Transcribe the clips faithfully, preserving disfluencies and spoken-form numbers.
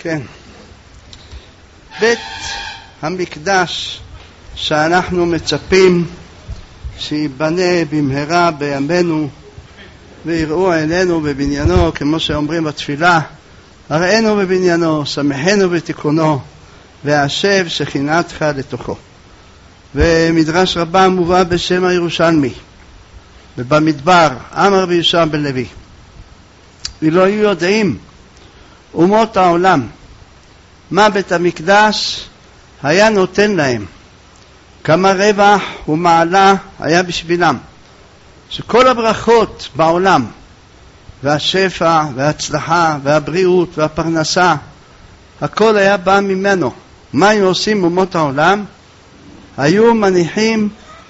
כן. בית המקדש שאנחנו מצפים שיבנה במהרה בימינו ויראו עינינו בבניינו, כמו שאומרים בתפילה, הראינו בבניינו, שמחנו בתיקונו, והשב שכינתך לתוכו. ומדרש רבה מובא בשם הירושלמי, ובמדבר אמר ביהושע בן לוי, ולא היו יודעים אומות העולם מה בית המקדש היה נותן להם, כמה רווח ומעלה היה בשבילם, שכל הברכות בעולם והשפע וההצלחה והבריאות והפרנסה הכל היה בא ממנו. מה היו עושים אומות העולם? היו מניחים,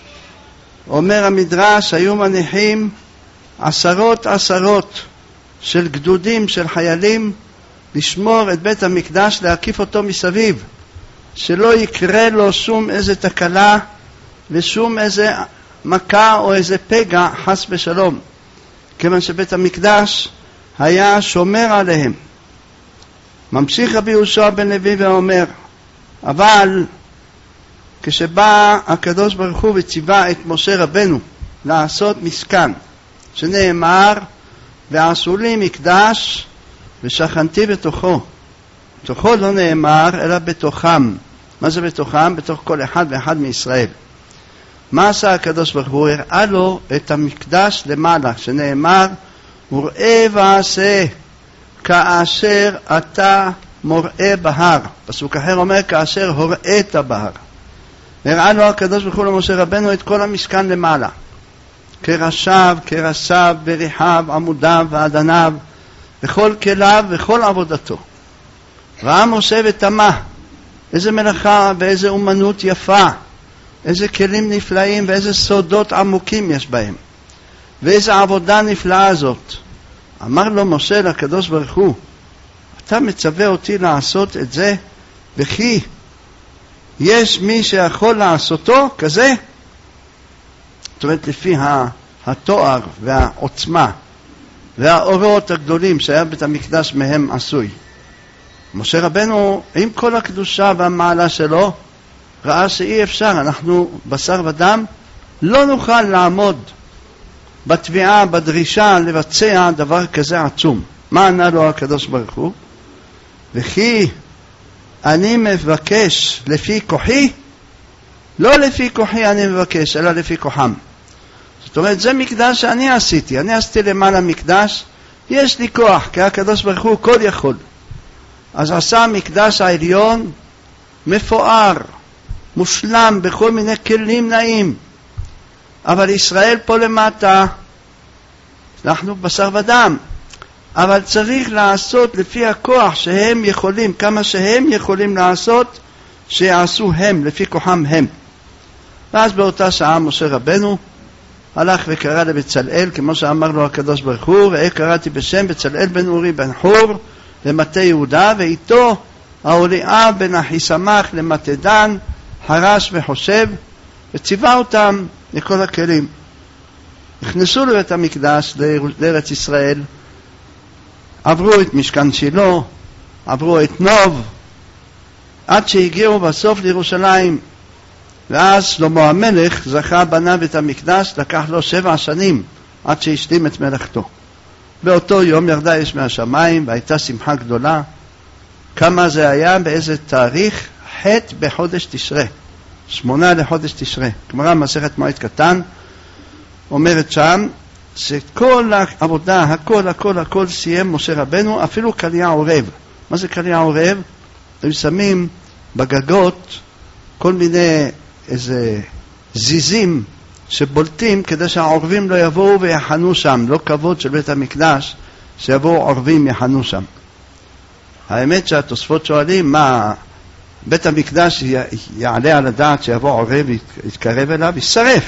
אומר המדרש, היו מניחים עשרות עשרות של גדודים של חיילים לשמור את בית המקדש, להקיף אותו מסביב, שלא יקרה לו שום איזה תקלה ושום איזה מכה או איזה פגע חס ושלום, כיוון שבית המקדש היה שומר עליהם. ממשיך רבי יהושע בן לוי ואומר, אבל כשבא הקדוש ברוך הוא וציווה את משה רבנו לעשות משכן, שנאמר ועשו לי מקדש ושכנתי בתוכו, בתוכו לא נאמר אלא בתוכם. מה זה בתוכם? בתוך כל אחד ואחד מישראל. מה עשה הקדוש ברוך הוא? הראה לו את המקדש למעלה, שנאמר וראה ועשה כאשר אתה מוראה בהר. פסוק אחר אומר כאשר הוראת בהר. הראה לו הקדוש ברוך הוא למשה רבנו את כל המשכן למעלה, קרשיו, קרסיו, בריחיו, עמודיו ועדניו וכל כליו וכל עבודתו. ראה משה ותמה, איזה מלאכה ואיזה אומנות יפה, איזה כלים נפלאים ואיזה סודות עמוקים יש בהם, ואיזה עבודה נפלאה זאת. אמר לו משה לקדוש ברוך הוא, אתה מצווה אותי לעשות את זה, וכי יש מי שיכול לעשותו כזה? זאת אומרת, לפי התואר והעוצמה והאורות הגדולים שהיה בית המקדש מהם עשוי. משה רבנו עם כל הקדושה והמעלה שלו ראה שאי אפשר, אנחנו בשר ודם לא נוכל לעמוד בתביעה, בדרישה לבצע דבר כזה עצום. מה ענה לו הקדוש ברוך הוא? וכי אני מבקש לפי כוחי, לא לפי כוחי אני מבקש אלא לפי כוחם. זאת אומרת, זה מקדש שאני עשיתי, אני עשיתי למעלה מקדש, יש לי כוח, כי הקדוש ברוך הוא כל יכול. אז עשה מקדש העליון מפואר, מושלם, בכל מיני כלים נעים. אבל ישראל פה למטה, אנחנו בשר ודם, אבל צריך לעשות לפי הכוח שהם יכולים, כמה שהם יכולים לעשות, שיעשו הם, לפי כוחם הם. ואז באותה שעה משה רבנו הלך וקרא לבצלאל, כמו שאמר לו הקדוש ברוך הוא, ראה קראתי בשם בצלאל בן אורי בן חור למטה יהודה, ואיתו ההוליעה בן אחיסמך למטה דן, חרש וחושב, וציווה אותם לכל הכלים. נכנסו לבית המקדש לארץ ישראל, עברו את משכן שילה, עברו את נוב, עד שהגיעו בסוף לירושלים. ואז שלמה המלך זכה בנה בית המקדש, לקח לו שבע שנים עד שהשלים את מלאכתו. באותו יום ירדה אש מהשמיים והייתה שמחה גדולה. כמה זה היה? באיזה תאריך? ח' בחודש תשרה, שמונה לחודש תשרה. גמרא מסכת מועד קטן אומרת שם שכל העבודה, הכל הכל הכל סיים משה רבנו, אפילו קליע עורב. מה זה קליע עורב? הם שמים בגגות כל מיני איזה זיזים שבולטים כדי שהעורבים לא יבואו ויחנו שם. לא כבוד של בית המקדש שיבואו עורבים יחנו שם. האמת שהתוספות שואלים מה בית המקדש יעלה על הדעת שיבוא עורב ויתקרב אליו, ישרף.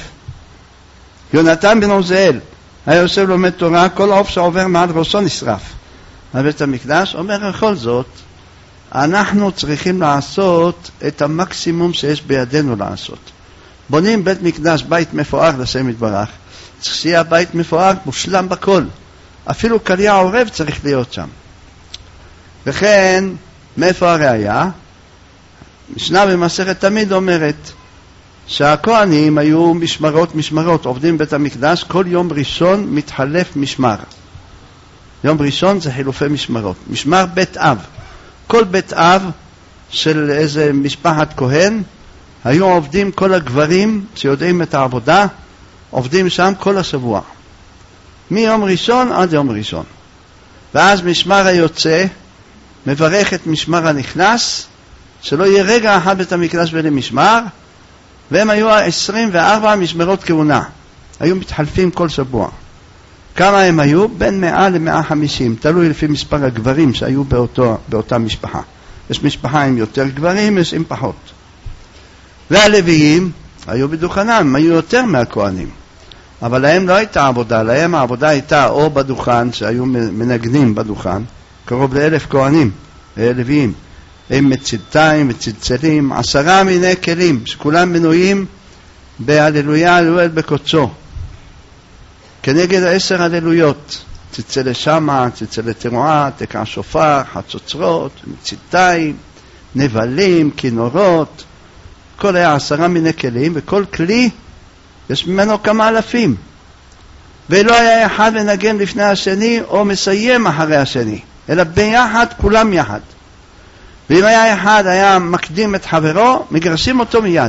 יונתן בן עוזיאל היה יושב לומד תורה, כל עוף שעובר מעל ראשו נשרף. בית המקדש אומר בכל זאת, אנחנו צריכים לעשות את המקסימום שיש בידינו לעשות. בונים בית מקדש, בית מפואר לשם יתברך, צריך שיהיה בית מפואר מושלם בכל, אפילו קליע עורב צריך להיות שם. וכן מאיפה הראיה? משנה במסכת תמיד אומרת שהכהנים היו משמרות משמרות, עובדים בית המקדש, כל יום ראשון מתחלף משמר. יום ראשון זה חילופי משמרות. משמר בית אב. כל בית אב של איזה משפחת כהן, היו עובדים כל הגברים שיודעים את העבודה, עובדים שם כל השבוע. מיום ראשון עד יום ראשון. ואז משמר היוצא מברך את משמר הנכנס, שלא יהיה רגע אחד בית המקדש בלי משמר, והם היו עשרים וארבע משמרות כהונה. היו מתחלפים כל שבוע. כמה הם היו? בין מאה למאה וחמישים, תלוי לפי מספר הגברים שהיו באותו, באותה משפחה. יש משפחה עם יותר גברים, יש עם פחות. והלוויים היו בדוכנם, הם היו יותר מהכהנים. אבל להם לא הייתה עבודה, להם העבודה הייתה או בדוכן, שהיו מנגנים בדוכן, קרוב לאלף כהנים, לוויים. הם מצלתיים וצלצלים, עשרה מיני כלים, שכולם מנויים בהללויה הללויה בקוצו. כנגד העשר הללויות, צלצלי שמה, צלצלי תרועה, תקע שופר, חצוצרות, מצלתיים, נבלים, כינורות, כל היה עשרה מיני כלים, וכל כלי יש ממנו כמה אלפים. ולא היה אחד מנגן לפני השני או מסיים אחרי השני, אלא ביחד, כולם יחד. ואם היה אחד היה מקדים את חברו, מגרשים אותו מיד.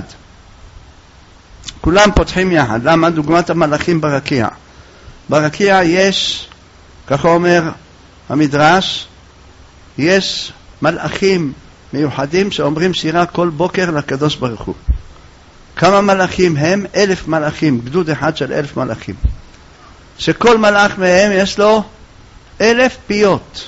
כולם פותחים יחד. למה? דוגמת המלאכים ברקיע. ברקיע יש, ככה אומר המדרש, יש מלאכים מיוחדים שאומרים שירה כל בוקר לקדוש ברוך הוא. כמה מלאכים הם? אלף מלאכים, גדוד אחד של אלף מלאכים. שכל מלאך מהם יש לו אלף פיות.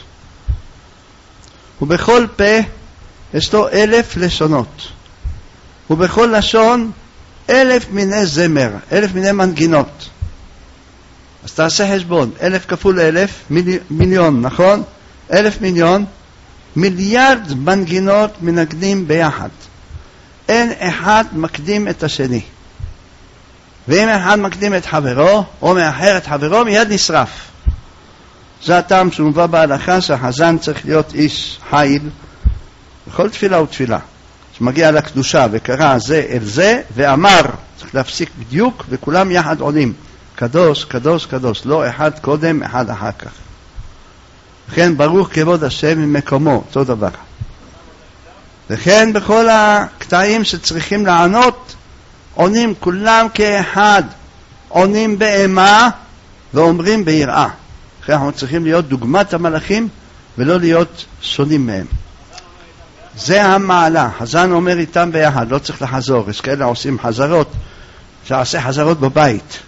ובכל פה יש לו אלף לשונות. ובכל לשון אלף מיני זמר, אלף מיני מנגינות. אז תעשה חשבון, אלף כפול אלף, מילי, מיליון, נכון? אלף מיליון, מיליארד מנגינות מנגנים ביחד. אין אחד מקדים את השני. ואם אחד מקדים את חברו, או מאחר את חברו, מיד נשרף. זה הטעם שמובא בהלכה שהחזן צריך להיות איש חיל בכל תפילה ותפילה. שמגיע לקדושה וקרא זה אל זה ואמר, צריך להפסיק בדיוק, וכולם יחד עולים. קדוש, קדוש, קדוש, לא אחד קודם, אחד אחר כך. לכן ברוך כבוד השם ממקומו, אותו דבר. לכן בכל הקטעים שצריכים לענות, עונים כולם כאחד, עונים באימה ואומרים ביראה. לכן אנחנו צריכים להיות דוגמת המלאכים ולא להיות שונים מהם. זה המעלה. חזן אומר איתם ביחד, לא צריך לחזור. יש כאלה עושים חזרות, שעשה חזרות בבית.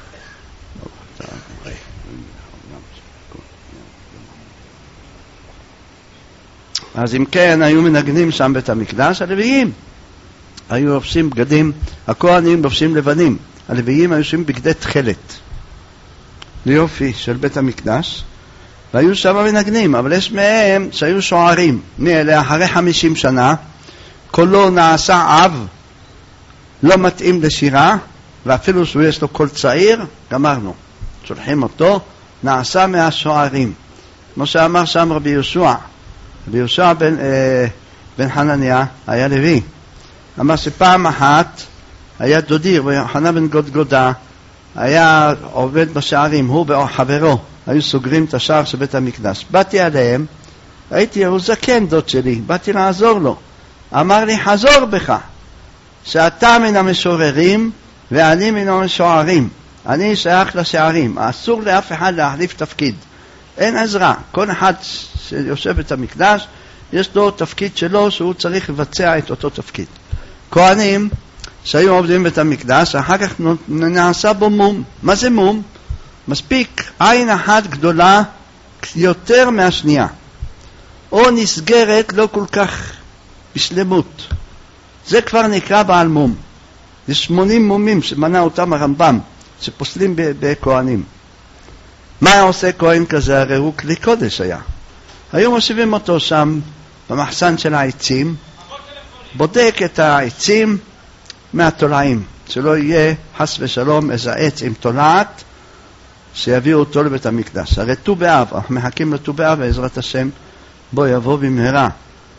אז אם כן, היו מנגנים שם בית המקדש, הלוויים היו לובשים בגדים, הכהנים לובשים לבנים, הלוויים היו לובשים בגדי תכלת, ליופי של בית המקדש, והיו שם מנגנים, אבל יש מהם שהיו שוערים, מאלה אחרי חמישים שנה, קולו נעשה אב, לא מתאים לשירה, ואפילו שהוא יש לו קול צעיר, גמרנו, שולחים אותו, נעשה מהשוערים, כמו שאמר שם רבי יהושע, רבי יהושע בן, אה, בן חנניה היה לוי, אמר שפעם אחת היה דודי, רבי יוחנן בן גודגודה, היה עובד בשערים, הוא וחברו, היו סוגרים את השער של בית המקדש. באתי עליהם, הייתי, הוא זקן דוד שלי, באתי לעזור לו. אמר לי, חזור בך, שאתה מן המשוררים ואני מן המשוערים. אני שייך לשערים, אסור לאף אחד להחליף תפקיד. אין עזרה, כל אחד שיושב בית המקדש, יש לו תפקיד שלו שהוא צריך לבצע את אותו תפקיד. כהנים שהיו עובדים בית המקדש, אחר כך נעשה בו מום. מה זה מום? מספיק עין אחת גדולה יותר מהשנייה, או נסגרת לא כל כך בשלמות. זה כבר נקרא בעל מום. זה שמונים מומים שמנה אותם הרמב"ם, שפוסלים בכהנים. מה עושה כהן כזה? הרי הוא כלי קודש היה. היו מושיבים אותו שם במחסן של העצים, בודק את העצים מהתולעים, שלא יהיה חס ושלום איזה עץ עם תולעת שיביאו אותו לבית המקדש. הרי ט"ו באב, אנחנו מחכים לט"ו באב, בעזרת השם בוא יבוא במהרה.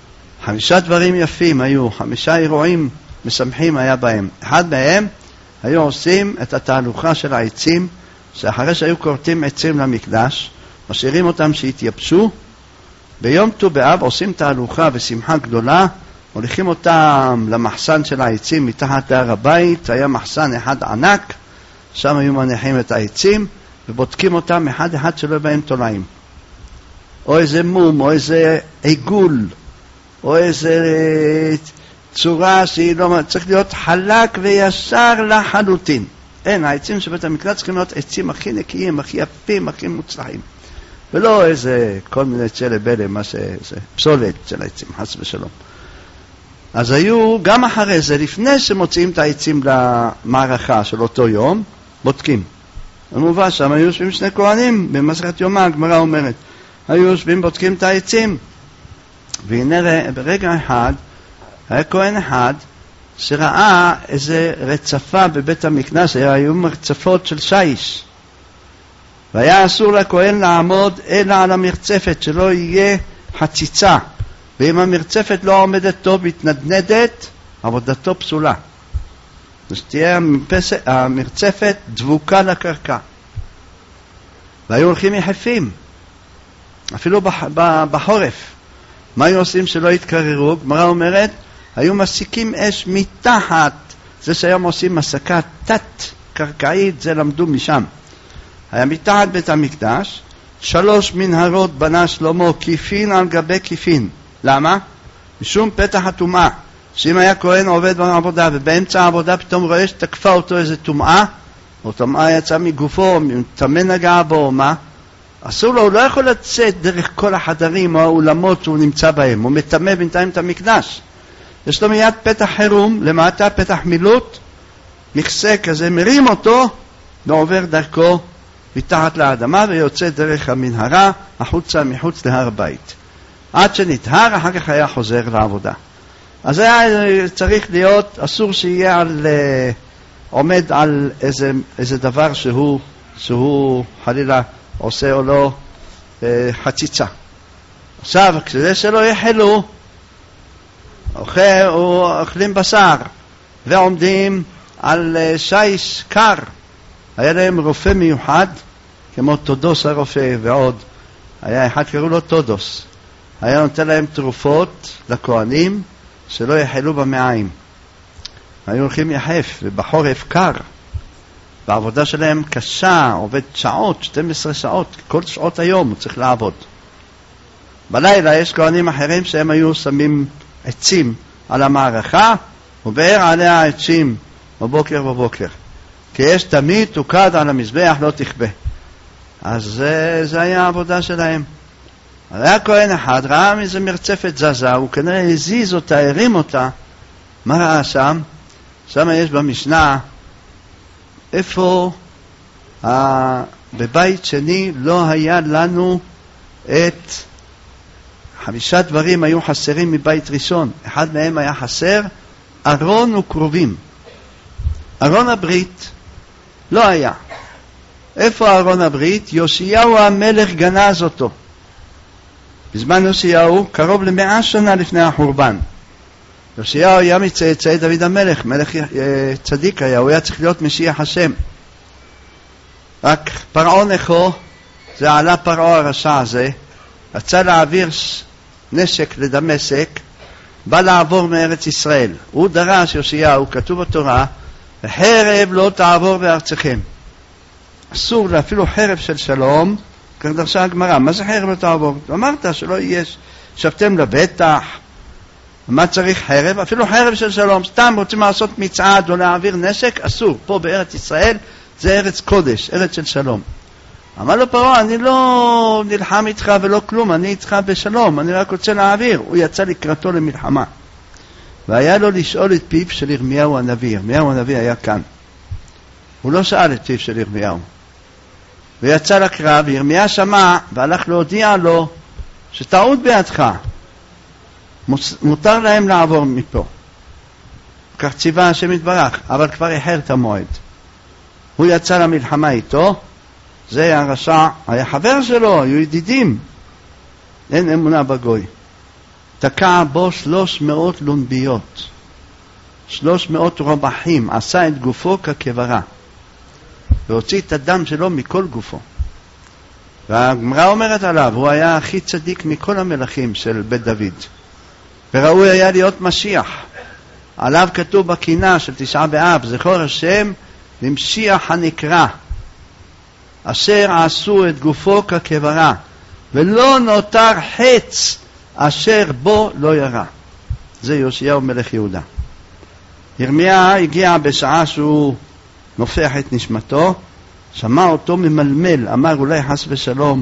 חמישה דברים יפים היו, חמישה אירועים משמחים היה בהם. אחד מהם היו עושים את התהלוכה של העצים, שאחרי שהיו כורתים עצים למקדש, משאירים אותם שהתייבשו, ביום ט"ו באב עושים תהלוכה ושמחה גדולה, הולכים אותם למחסן של העצים מתחת להר הבית, היה מחסן אחד ענק, שם היו מניחים את העצים, ובודקים אותם אחד אחד שלא בהם תולעים. או איזה מום, או איזה עיגול, או איזה צורה שהיא לא... צריך להיות חלק וישר לחלוטין. אין, העצים של בית המקדש צריכים להיות עצים הכי נקיים, הכי יפים, הכי מוצלחים. ולא איזה כל מיני צלע בלה, מה שזה פסולת של העצים, חס ושלום. אז היו גם אחרי זה, לפני שמוציאים את העצים למערכה של אותו יום, בודקים. במובן שם היו יושבים שני כהנים, במסכת יומא הגמרא אומרת, היו יושבים בודקים את העצים. והנה ברגע אחד, היה כהן אחד שראה איזה רצפה בבית המקדש, היו מרצפות של שיש. והיה אסור לכהן לעמוד אלא על המרצפת, שלא יהיה חציצה. ואם המרצפת לא עומדת טוב, מתנדנדת, עבודתו פסולה. אז תהיה המרצפת דבוקה לקרקע. והיו הולכים יחפים, אפילו בחורף. מה היו עושים שלא יתקררו? גמרא אומרת, היו מסיקים אש מתחת, זה שהיום עושים מסקה תת-קרקעית, זה למדו משם. היה מתחת בית המקדש, שלוש מנהרות בנה שלמה, כיפין על גבי כיפין. למה? משום פתח הטומאה. שאם היה כהן עובד בעבודה, ובאמצע העבודה פתאום רואה שתקפה אותו איזה טומאה, או טומאה יצא מגופו, טמא נגע בו, או מה? אסור לו, הוא לא יכול לצאת דרך כל החדרים או האולמות שהוא נמצא בהם, הוא מטמא בינתיים את המקדש. יש לו מיד פתח חירום, למטה פתח מילוט, מכסה כזה, מרים אותו, ועובר דרכו מתחת לאדמה, ויוצא דרך המנהרה, החוצה מחוץ להר הבית. עד שנטהר, אחר כך היה חוזר לעבודה. אז היה צריך להיות, אסור שיהיה על, עומד על איזה, איזה דבר שהוא, שהוא חלילה עושה או לא חציצה. עכשיו, כדי שלא יחלו, אוכל, אוכלים בשר, ועומדים על שיש קר. היה להם רופא מיוחד, כמו תודוס הרופא ועוד. היה אחד קראו לו תודוס. היה נותן להם תרופות לכהנים שלא יחלו במעיים. היו הולכים יחף, ובחורף קר. והעבודה שלהם קשה, עובד שעות, שתים עשרה שעות, כל שעות היום הוא צריך לעבוד. בלילה יש כהנים אחרים שהם היו שמים עצים על המערכה, ובער עליה העצים בבוקר בבוקר. כי יש תמיד תוקד על המזבח, לא תכבה. אז זה, זה היה העבודה שלהם. היה כהן אחד, ראה מזה מרצפת זזה, הוא כנראה הזיז אותה, הרים אותה. מה ראה שם? שם יש במשנה, איפה ה... בבית שני לא היה לנו את חמישה דברים היו חסרים מבית ראשון. אחד מהם היה חסר, ארון וקרובים. ארון הברית לא היה. איפה ארון הברית? יאשיהו המלך גנז אותו. בזמן יאשיהו, קרוב למאה שנה לפני החורבן. יאשיהו היה מצאצאי דוד המלך, מלך צדיק היה, הוא היה צריך להיות משיח השם. רק פרעה נכו, זה עלה פרעה הרשע הזה, רצה להעביר נשק לדמשק, בא לעבור מארץ ישראל. הוא דרש יאשיהו, כתוב בתורה, חרב לא תעבור בארצכם. אסור אפילו חרב של שלום, כך דרשה הגמרא. מה זה חרב לא תעבור? אמרת שלא יש, שבתם לבטח, מה צריך חרב? אפילו חרב של שלום. סתם רוצים לעשות מצעד או להעביר נשק, אסור. פה בארץ ישראל זה ארץ קודש, ארץ של שלום. אמר לו פרעה, אני לא נלחם איתך ולא כלום, אני איתך בשלום, אני רק רוצה להעביר. הוא יצא לקראתו למלחמה. והיה לו לשאול את פיו של ירמיהו הנביא. ירמיהו הנביא היה כאן. הוא לא שאל את פיו של ירמיהו. ויצא לקרב, ירמיה שמע והלך להודיע לו שטעות בידך. מותר להם לעבור מפה. כך ציווה השם יתברך, אבל כבר איחר את המועד. הוא יצא למלחמה איתו, זה היה הרשע, היה חבר שלו, היו ידידים. אין אמונה בגוי. תקע בו שלוש מאות לונביות, שלוש מאות רומחים, עשה את גופו כקברה, והוציא את הדם שלו מכל גופו. והגמרא אומרת עליו, הוא היה הכי צדיק מכל המלכים של בית דוד, וראוי היה להיות משיח. עליו כתוב בקינה של תשעה באב, זכור השם למשיח הנקרא, אשר עשו את גופו כקברה, ולא נותר חץ אשר בו לא ירה. זה יאשיהו מלך יהודה. ירמיה הגיע בשעה שהוא נופח את נשמתו, שמע אותו ממלמל, אמר אולי חס ושלום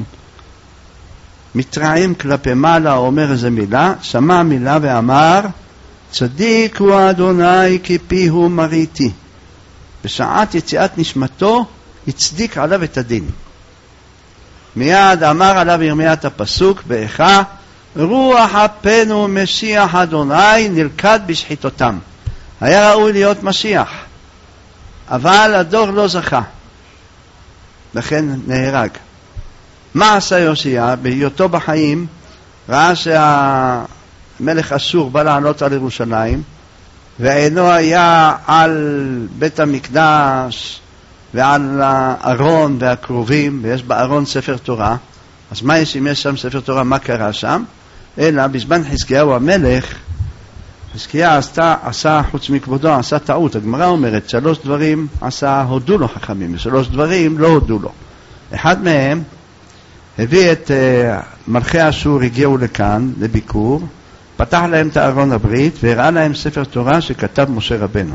מתרעם כלפי מעלה, אומר איזה מילה, שמע מילה ואמר צדיק הוא אדוני כי פיהו מריתי. בשעת יציאת נשמתו הצדיק עליו את הדין. מיד אמר עליו ירמיה את הפסוק באיכה, רוח אפנו משיח אדוני נלכד בשחיתותם. היה ראוי להיות משיח, אבל הדור לא זכה, לכן נהרג. מה עשה יושע? בהיותו בחיים ראה שהמלך אשור בא לעלות על ירושלים, ועינו היה על בית המקדש ועל הארון והקרובים, ויש בארון ספר תורה. אז מה יש אם יש שם ספר תורה? מה קרה שם? אלא בזמן חזקיהו המלך, חזקיה עשה, עשה חוץ מכבודו, עשה טעות. הגמרא אומרת, שלוש דברים עשה, הודו לו חכמים, ושלוש דברים לא הודו לו. אחד מהם, הביא את uh, מלכי אשור, הגיעו לכאן לביקור, פתח להם את ארון הברית, והראה להם ספר תורה שכתב משה רבנו.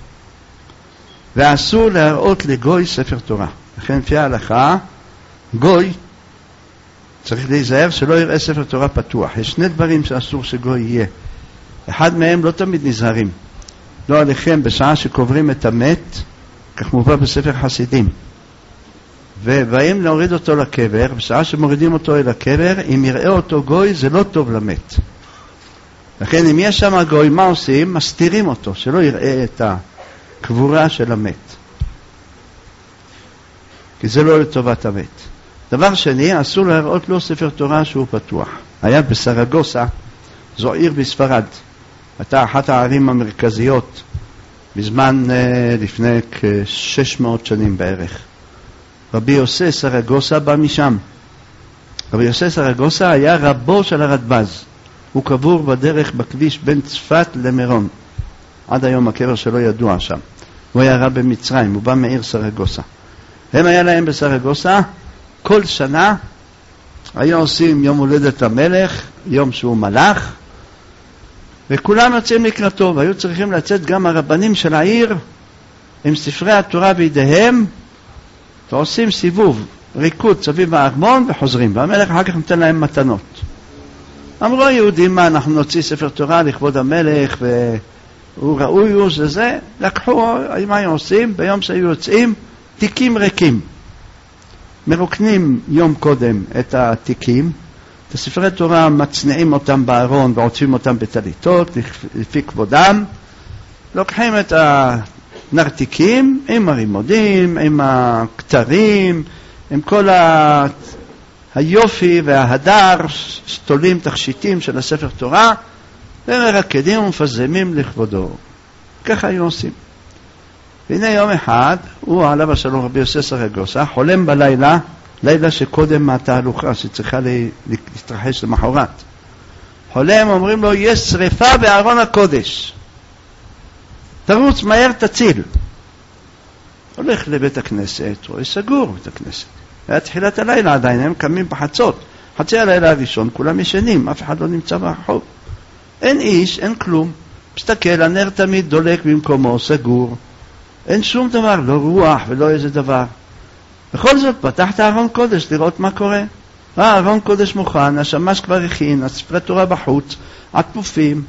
ואסור להראות לגוי ספר תורה. לכן לפי ההלכה, גוי צריך להיזהר שלא יראה ספר תורה פתוח. יש שני דברים שאסור שגוי יהיה. אחד מהם לא תמיד נזהרים. לא עליכם בשעה שקוברים את המת, כך מובא בספר חסידים. ובאים להוריד אותו לקבר, בשעה שמורידים אותו אל הקבר, אם יראה אותו גוי זה לא טוב למת. לכן אם יש שם גוי, מה עושים? מסתירים אותו, שלא יראה את הקבורה של המת. כי זה לא לטובת המת. דבר שני, אסור להראות לו ספר תורה שהוא פתוח. היה בסרגוסה, זו עיר בספרד. הייתה אחת הערים המרכזיות בזמן לפני כ-שש מאות שנים בערך. רבי יוסי סרגוסה בא משם. רבי יוסי סרגוסה היה רבו של הרדב"ז. הוא קבור בדרך בכביש בין צפת למירון. עד היום הקבר שלו ידוע שם. הוא היה רב במצרים, הוא בא מעיר סרגוסה. הם היה להם בסרגוסה, כל שנה היו עושים יום הולדת למלך, יום שהוא מלך, וכולם יוצאים לקראתו, והיו צריכים לצאת גם הרבנים של העיר עם ספרי התורה בידיהם, ועושים סיבוב, ריקוד סביב הארמון וחוזרים, והמלך אחר כך נותן להם מתנות. אמרו היהודים, מה אנחנו נוציא ספר תורה לכבוד המלך והוא ראוי הוא שזה, לקחו, מה היו עושים? ביום שהיו יוצאים תיקים ריקים, מרוקנים יום קודם את התיקים, את הספרי תורה מצניעים אותם בארון ועוצבים אותם בטליתות לפי כבודם, לוקחים את הנרתיקים עם הרימודים, עם הכתרים, עם כל ה... היופי וההדר, שתולים תכשיטים של הספר תורה, ומרקדים ומפזמים לכבודו. ככה היו עושים. והנה יום אחד, הוא עליו השלום רבי יוסי סרגוסה, חולם בלילה, לילה שקודם מהתהלוכה שצריכה להתרחש למחרת. חולם, אומרים לו, יש שריפה בארון הקודש. תרוץ מהר תציל. הולך לבית הכנסת, רואה סגור בית הכנסת. היה תחילת הלילה עדיין, הם קמים בחצות. חצי הלילה הראשון, כולם ישנים, אף אחד לא נמצא ברחוב. אין איש, אין כלום. מסתכל, הנר תמיד דולק במקומו, סגור. אין שום דבר, לא רוח ולא איזה דבר. בכל זאת, פתח את הארון קודש לראות מה קורה. הארון קודש מוכן, השמש כבר הכין, הספרי תורה בחוץ, הכפופים,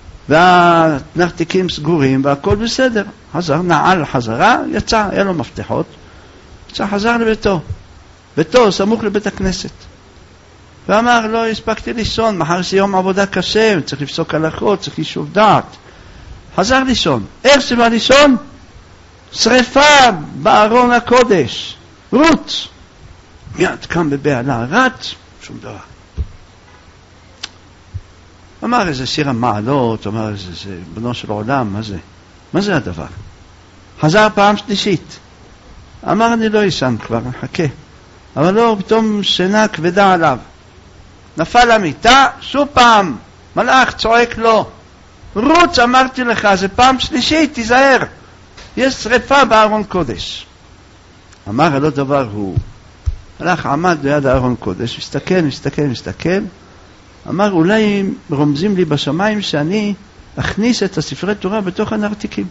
והנרתיקים סגורים, והכל בסדר. חזר, נעל חזרה, יצא, היה לו מפתחות. יצא, חזר לביתו. ביתו, סמוך לבית הכנסת. ואמר, לא הספקתי לישון, מחר זה יום עבודה קשה, צריך לפסוק הלכות, צריך יישוב דעת. חזר לישון. איך שבא לישון? שריפה בארון הקודש. רוץ. מיד קם בבעלה, רץ, שום דבר. אמר איזה שיר המעלות, אמר איזה זה בנו של עולם, מה זה? מה זה הדבר? חזר פעם שלישית. אמר אני לא ישן כבר, חכה. אבל לא, פתאום שינה כבדה עליו. נפל למיטה, שוב פעם, מלאך צועק לו, רוץ, אמרתי לך, זה פעם שלישית, תיזהר. יש שריפה בארון קודש. אמר הלא דבר הוא. מלאך עמד ליד הארון קודש, מסתכל, מסתכל, מסתכל. אמר, אולי רומזים לי בשמיים שאני אכניס את הספרי תורה בתוך הנרתיקים.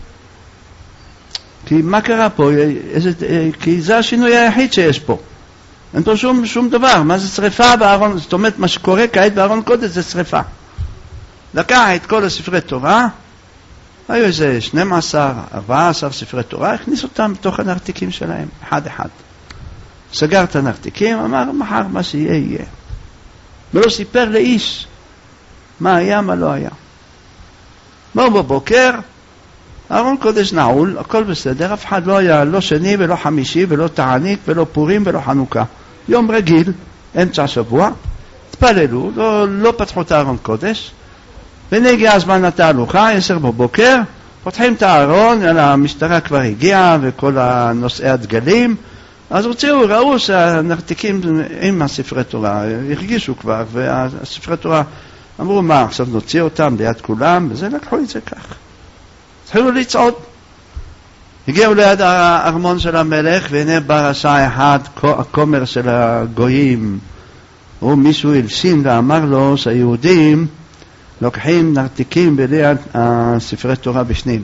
כי מה קרה פה? איזה, כי זה השינוי היחיד שיש פה. אין פה שום, שום דבר. מה זה שריפה בארון? זאת אומרת, מה שקורה כעת בארון קודש זה שריפה. לקח את כל הספרי תורה, היו איזה שנים עשר, ארבעה עשר ספרי תורה, הכניס אותם בתוך הנרתיקים שלהם, אחד אחד. סגר את הנרתיקים, אמר, מחר מה שיהיה יהיה. ולא סיפר לאיש מה היה, מה לא היה. בואו בבוקר, ארון קודש נעול, הכל בסדר, אף אחד לא היה, לא שני ולא חמישי ולא תענית ולא פורים ולא חנוכה. יום רגיל, אמצע שבוע, התפללו, לא, לא פתחו את הארון קודש, ונגיע הזמן התהלוכה, עשר בבוקר, פותחים את הארון, המשטרה כבר הגיעה וכל הנושאי הדגלים, אז הוציאו, ראו שהנרתיקים עם הספרי תורה, הרגישו כבר, והספרי תורה אמרו, מה, עכשיו נוציא אותם ליד כולם, וזה לקחו את זה כך. התחילו לצעוד. הגיעו ליד הארמון של המלך, והנה ברשע אחד, הכומר של הגויים, הוא מישהו הלשין ואמר לו שהיהודים לוקחים נרתיקים בליד הספרי תורה בשנים.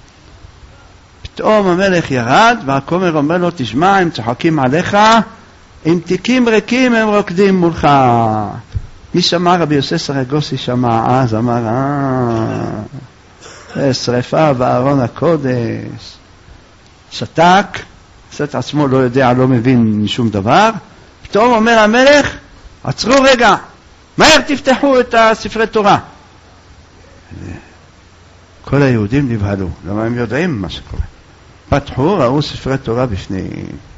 פתאום המלך ירד, והכומר אומר לו, תשמע, הם צוחקים עליך, עם תיקים ריקים הם רוקדים מולך. מי שמע? רבי יוסף סרגוסי שמע אז, אמר, אה, שריפה בארון הקודש. שתק, עשה את עצמו, לא יודע, לא מבין שום דבר. פתאום אומר המלך, עצרו רגע, מהר תפתחו את הספרי תורה. כל היהודים נבהלו, למה הם יודעים מה שקורה. פתחו, ראו ספרי תורה בפני.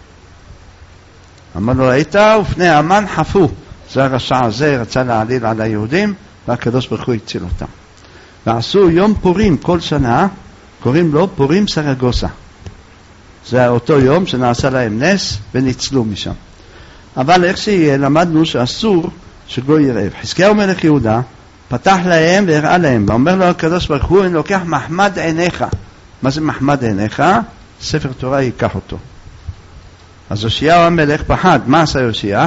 אמר לו, ראית? ופני המן חפו. זה הרשע הזה, רצה להעליל על היהודים, והקדוש ברוך הוא הציל אותם. ועשו יום פורים כל שנה, קוראים לו פורים סרגוסה. זה אותו יום שנעשה להם נס, וניצלו משם. אבל איך שיהיה, למדנו שאסור שגוי ירעב. חזקיהו מלך יהודה פתח להם והראה להם, ואומר לו הקדוש ברוך הוא, אני לוקח מחמד עיניך. מה זה מחמד עיניך? ספר תורה ייקח אותו. אז יאשיהו המלך פחד. מה עשה יאשיהו?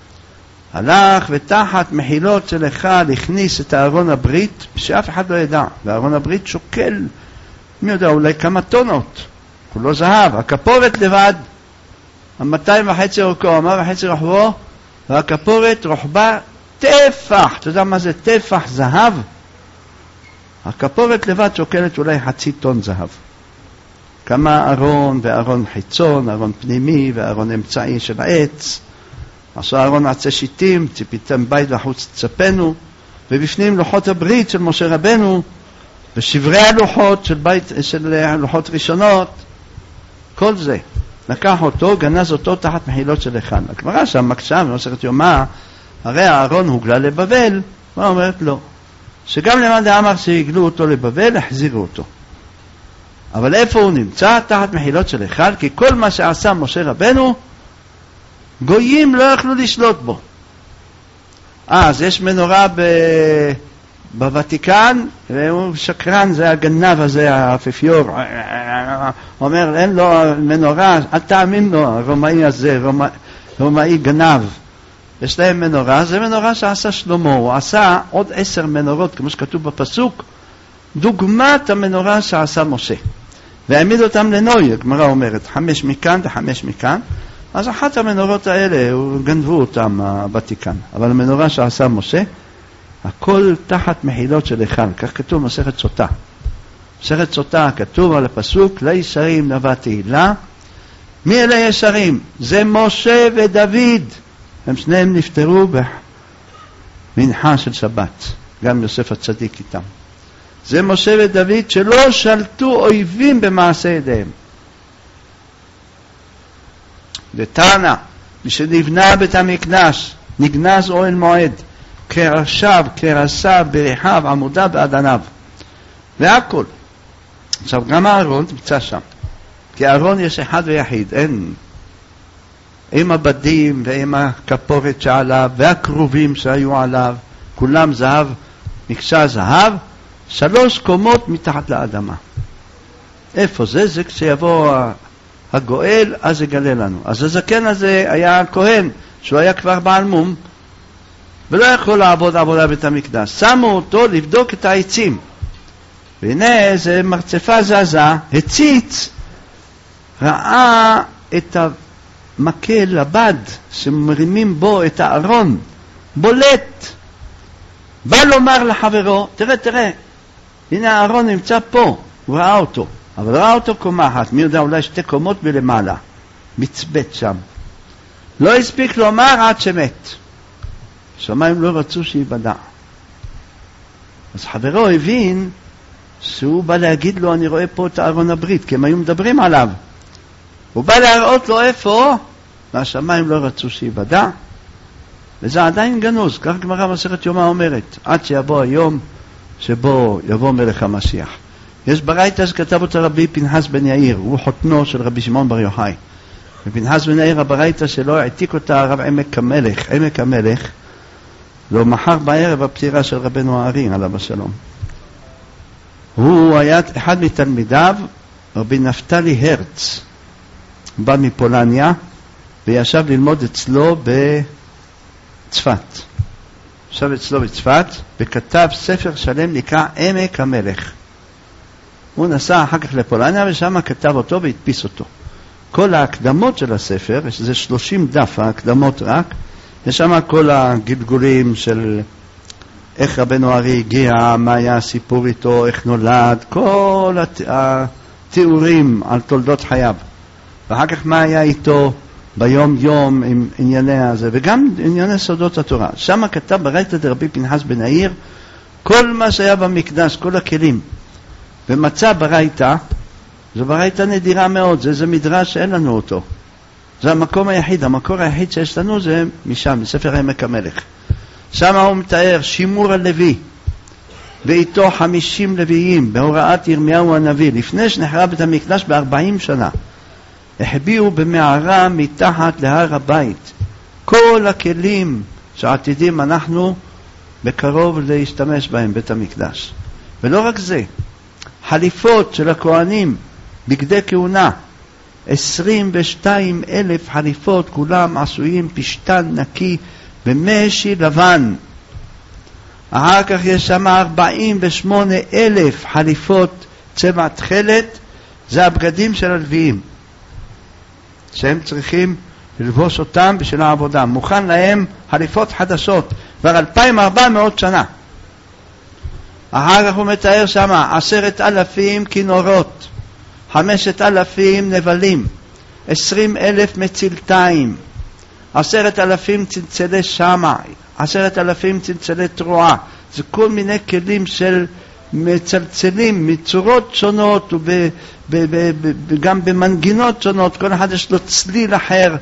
הלך ותחת מחילות של אחד הכניס את הארון הברית, שאף אחד לא ידע. והארון הברית שוקל, מי יודע, אולי כמה טונות. כולו זהב, הכפורת לבד, המאתיים וחצי אורכו, המאה וחצי רוחבו, והכפורת רוחבה טפח. אתה יודע מה זה טפח זהב? הכפורת לבד שוקלת אולי חצי טון זהב. כמה ארון וארון חיצון, ארון פנימי וארון אמצעי של העץ. עשו ארון עצי שיטים, ציפיתם בית וחוץ צפנו, ובפנים לוחות הברית של משה רבנו, ושברי הלוחות של, בית, של לוחות ראשונות. כל זה. לקח אותו, גנז אותו תחת מחילות של אחד. הגמרא שם מקשה במסכת יומא, הרי הארון הוגלה לבבל, מה אומרת? לא. שגם למאן דאמר שהגלו אותו לבבל, החזירו אותו. אבל איפה הוא נמצא? תחת מחילות של אחד, כי כל מה שעשה משה רבנו, גויים לא יכלו לשלוט בו. אה, אז יש מנורה ב... בוותיקן, והוא שקרן, זה הגנב הזה, האפיפיור, אומר, אין לו מנורה, אל תאמין לו, הרומאי הזה, רומא... רומאי גנב. יש להם מנורה, זה מנורה שעשה שלמה, הוא עשה עוד עשר מנורות, כמו שכתוב בפסוק, דוגמת המנורה שעשה משה. והעמיד אותם לנוי, הגמרא אומרת, חמש מכאן וחמש מכאן, אז אחת המנורות האלה, גנבו אותם הוותיקן. אבל המנורה שעשה משה, הכל תחת מחילות של אחד, כך כתוב מסכת סוטה. מסכת סוטה כתוב על הפסוק, לא ישרים נבא תהילה. מי אלה ישרים? זה משה ודוד. הם שניהם נפטרו במנחה של שבת, גם יוסף הצדיק איתם. זה משה ודוד שלא שלטו אויבים במעשה ידיהם. ותנא, משנבנה בית המקדש, נגנז אוהל מועד, קרשיו, קרסיו, בריחיו, עמודיו ואדניו. והכל. עכשיו, גם הארון נמצא שם. כי הארון יש אחד ויחיד, אין. עם הבדים ועם הכפורת שעליו, והקרובים שהיו עליו, כולם זהב, מקשה זהב, שלוש קומות מתחת לאדמה. איפה זה? זה כשיבוא הגואל, אז יגלה לנו. אז הזקן הזה היה כהן, שהוא היה כבר בעל מום, ולא יכול לעבוד עבודה בית המקדש. שמו אותו לבדוק את העצים. והנה איזה מרצפה זזה, הציץ, ראה את המקל, הבד, שמרימים בו את הארון, בולט. בא לומר לחברו, תראה, תראה, הנה הארון נמצא פה, הוא ראה אותו. אבל ראה אותו קומה אחת, מי יודע, אולי שתי קומות בלמעלה, מצבט שם. לא הספיק לומר עד שמת. שמיים לא רצו שיבדע. אז חברו הבין שהוא בא להגיד לו, אני רואה פה את ארון הברית, כי הם היו מדברים עליו. הוא בא להראות לו איפה, והשמיים לא רצו שיבדע. וזה עדיין גנוז, כך גמרא מסכת יומא אומרת, עד שיבוא היום שבו יבוא מלך המשיח. יש ברייתא שכתב אותה רבי פנחס בן יאיר, הוא חותנו של רבי שמעון בר יוחאי. ופנחס בן יאיר, הברייתא שלו, העתיק אותה הרב עמק המלך. עמק המלך, לא מחר בערב הפטירה של רבנו הארי, עליו השלום. הוא היה אחד מתלמידיו, רבי נפתלי הרץ, בא מפולניה, וישב ללמוד אצלו בצפת. ישב אצלו בצפת, וכתב ספר שלם נקרא עמק המלך. הוא נסע אחר כך לפולניה, ושם כתב אותו והדפיס אותו. כל ההקדמות של הספר, זה שלושים דף, ההקדמות רק, יש שם כל הגלגולים של איך רבנו הארי הגיע, מה היה הסיפור איתו, איך נולד, כל הת... התיאורים על תולדות חייו. ואחר כך מה היה איתו ביום יום עם ענייני הזה, וגם ענייני סודות התורה. שם כתב ברייתא דרבי פנחס בן יאיר, כל מה שהיה במקדש, כל הכלים. ומצא ברייתא, זו ברייתא נדירה מאוד, זה, זה מדרש שאין לנו אותו. זה המקום היחיד, המקור היחיד שיש לנו זה משם, מספר עמק המלך. שם הוא מתאר שימור הלוי, ואיתו חמישים לוויים, בהוראת ירמיהו הנביא, לפני שנחרב בית המקדש בארבעים שנה. החביאו במערה מתחת להר הבית. כל הכלים שעתידים אנחנו בקרוב להשתמש בהם בית המקדש. ולא רק זה, חליפות של הכהנים, בגדי כהונה, עשרים ושתיים אלף חליפות, כולם עשויים פשטן נקי במשי לבן. אחר כך יש שם ארבעים ושמונה אלף חליפות צבע תכלת, זה הבגדים של הלוויים, שהם צריכים ללבוש אותם בשביל העבודה. מוכן להם חליפות חדשות, כבר אלפיים וארבע מאות שנה. אחר כך הוא מתאר שם עשרת אלפים כינורות, חמשת אלפים נבלים, עשרים אלף מצלתיים, עשרת אלפים צלצלי שמע, עשרת אלפים צלצלי תרועה. זה כל מיני כלים של מצלצלים מצורות שונות וגם במנגינות שונות, כל אחד יש לו צליל אחר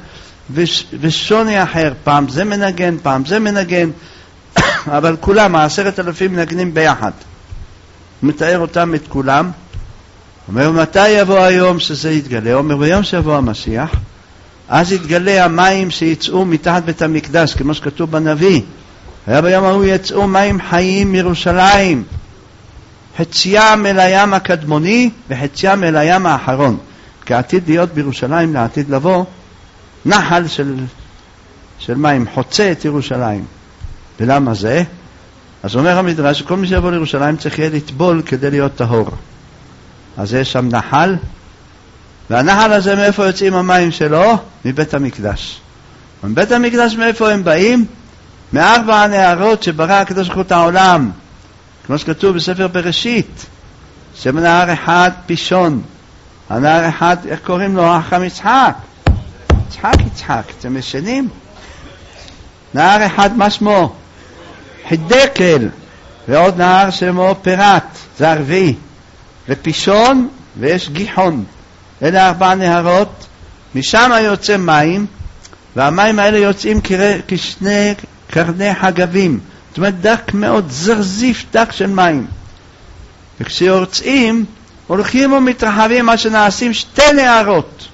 ושוני אחר, פעם זה מנגן, פעם זה מנגן, אבל כולם, העשרת אלפים מנגנים ביחד. הוא מתאר אותם את כולם. אומר, מתי יבוא היום שזה יתגלה? אומר, ביום שיבוא המשיח, אז יתגלה המים שיצאו מתחת בית המקדש, כמו שכתוב בנביא. היה ביום ההוא יצאו מים חיים מירושלים, חציים אל הים הקדמוני וחציים אל הים האחרון. כי עתיד להיות בירושלים לעתיד לבוא נחל של, של מים, חוצה את ירושלים. ולמה זה? אז אומר המדרש שכל מי שיבוא לירושלים צריך יהיה לטבול כדי להיות טהור. אז יש שם נחל, והנחל הזה מאיפה יוצאים המים שלו? מבית המקדש. מבית המקדש מאיפה הם באים? מארבע הנהרות שברא הקדוש ברוך הוא את העולם, כמו שכתוב בספר בראשית, שמנהר אחד פישון, הנהר אחד, איך קוראים לו? אחם יצחק. יצחק יצחק, אתם ישנים? נהר אחד מה שמו? חידקל, ועוד נהר שמו פירת, זה הרביעי, ופישון ויש גיחון. אלה ארבע נהרות, משם יוצא מים, והמים האלה יוצאים כשני קרני חגבים, זאת אומרת דק מאוד, זרזיף דק של מים. וכשיוצאים, הולכים ומתרחבים עד שנעשים שתי נערות.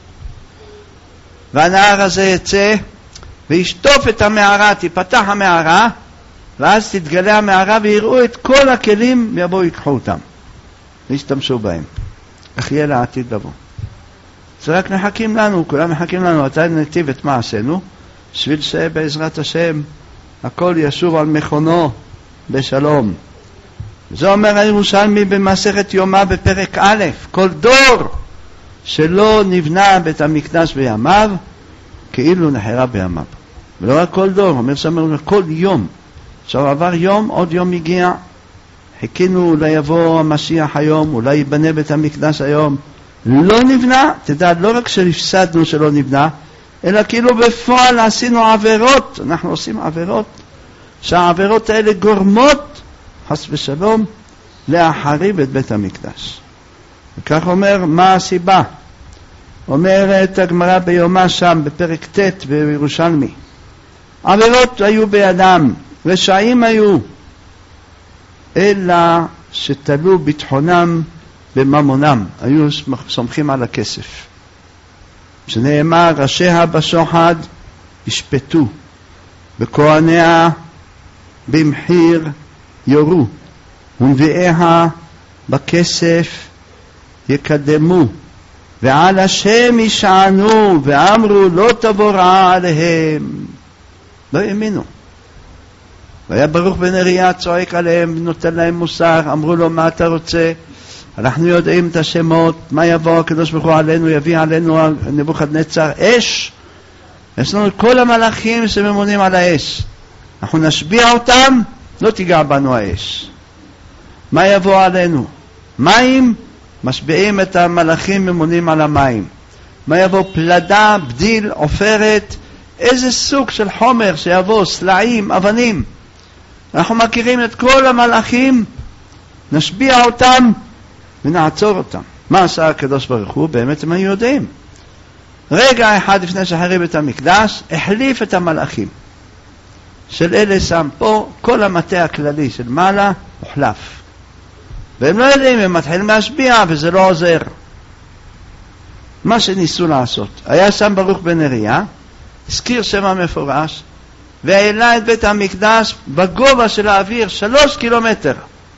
והנער הזה יצא וישטוף את המערה, תיפתח המערה, ואז תתגלה המערה ויראו את כל הכלים ויבואו ייקחו אותם. וישתמשו בהם. איך יהיה לעתיד לבוא. זה רק מחכים לנו, כולם מחכים לנו, אתה נתיב את מה עשינו, בשביל שבעזרת השם הכל ישוב על מכונו בשלום. זה אומר הירושלמי במסכת יומא בפרק א', כל דור שלא נבנה בית המקדש בימיו, כאילו נחרה בימיו. ולא רק כל דור, אומר שם כל יום. עכשיו עבר יום, עוד יום הגיע, חיכינו אולי יבוא המשיח היום, אולי ייבנה בית המקדש היום, לא נבנה, תדע, לא רק שהפסדנו שלא נבנה, אלא כאילו בפועל עשינו עבירות, אנחנו עושים עבירות, שהעבירות האלה גורמות, חס ושלום, להחריב את בית המקדש. וכך אומר, מה הסיבה? אומרת הגמרא ביומא שם, בפרק ט' בירושלמי, עבירות היו בידם, רשעים היו, אלא שתלו ביטחונם בממונם, היו סומכים על הכסף. שנאמר, ראשיה בשוחד ישפטו, וכהניה במחיר יורו, ונביאיה בכסף יקדמו, ועל השם ישענו, ואמרו לא תבוא רעה עליהם. לא האמינו. והיה ברוך בן נריה צועק עליהם, נותן להם מוסר, אמרו לו מה אתה רוצה? אנחנו יודעים את השמות, מה יבוא הקדוש ברוך הוא עלינו, יביא עלינו נבוכדנצר אש. יש לנו כל המלאכים שממונים על האש, אנחנו נשביע אותם, לא תיגע בנו האש. מה יבוא עלינו? מים, משביעים את המלאכים ממונים על המים. מה יבוא? פלדה, בדיל, עופרת, איזה סוג של חומר שיבוא, סלעים, אבנים. אנחנו מכירים את כל המלאכים, נשביע אותם ונעצור אותם. מה עשה הקדוש ברוך הוא? באמת הם היו יודעים. רגע אחד לפני שחריב את המקדש, החליף את המלאכים. של אלה שם פה, כל המטה הכללי של מעלה הוחלף. והם לא יודעים, הם מתחילים להשביע וזה לא עוזר. מה שניסו לעשות, היה שם ברוך בן נריה, הזכיר שם המפורש, והעלה את בית המקדש בגובה של האוויר שלוש קילומטר.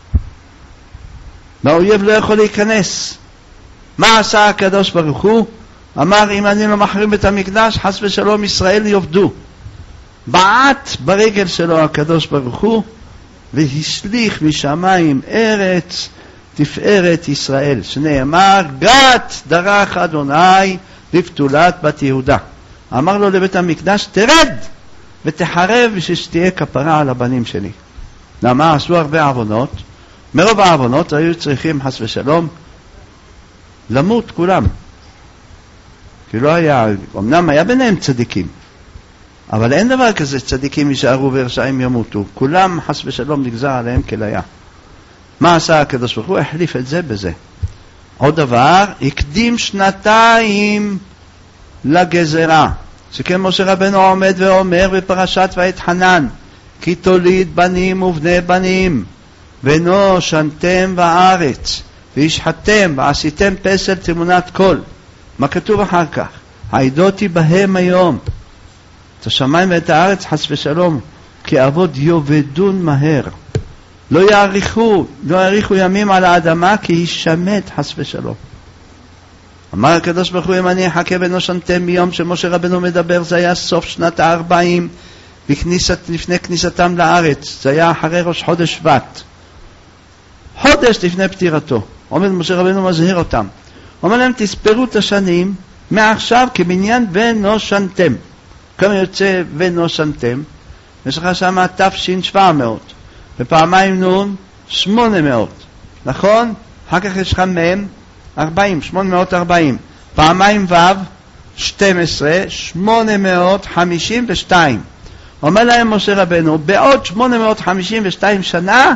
והאויב לא יכול להיכנס. מה עשה הקדוש ברוך הוא? אמר, אם אני לא מחרים בית המקדש, חס ושלום ישראל יובדו. בעט ברגל שלו הקדוש ברוך הוא, והשליך משמיים ארץ תפארת ישראל, שנאמר, גת דרך אדוני לבתולת בת יהודה. אמר לו לבית המקדש, תרד ותחרב בשביל שתהיה כפרה על הבנים שלי. למה? עשו הרבה עוונות, מרוב העוונות היו צריכים חס ושלום למות כולם, כי לא היה, אמנם היה ביניהם צדיקים, אבל אין דבר כזה צדיקים יישארו ורשעים ימותו, כולם חס ושלום נגזר עליהם כליה. מה עשה הקדוש ברוך הוא? החליף את זה בזה. עוד דבר, הקדים שנתיים לגזרה, שכן משה רבנו עומד ואומר בפרשת ואתחנן, כי תוליד בנים ובני בנים, ונושנתם בארץ, וישחטתם ועשיתם פסל תמונת קול. מה כתוב אחר כך? העדותי בהם היום את השמיים ואת הארץ חס ושלום, כי אבוד יובדון מהר, לא יאריכו, לא יאריכו ימים על האדמה, כי ישמט חס ושלום. אמר הקדוש ברוך הוא, אם אני אחכה ונושנתם מיום שמשה רבנו מדבר, זה היה סוף שנת הארבעים, בכניסת, לפני כניסתם לארץ, זה היה אחרי ראש חודש שבט, חודש לפני פטירתו. עומד משה רבנו מזהיר אותם, אומר להם, תספרו את השנים מעכשיו כבניין ונושנתם. כמה יוצא ונושנתם? יש לך שם תפשין שבע מאות, ופעמיים נון שמונה מאות, נכון? אחר כך יש לך מם ארבעים, שמונה מאות ארבעים, פעמיים וו שתים עשרה, שמונה מאות חמישים ושתיים. אומר להם משה רבנו, בעוד שמונה מאות חמישים ושתיים שנה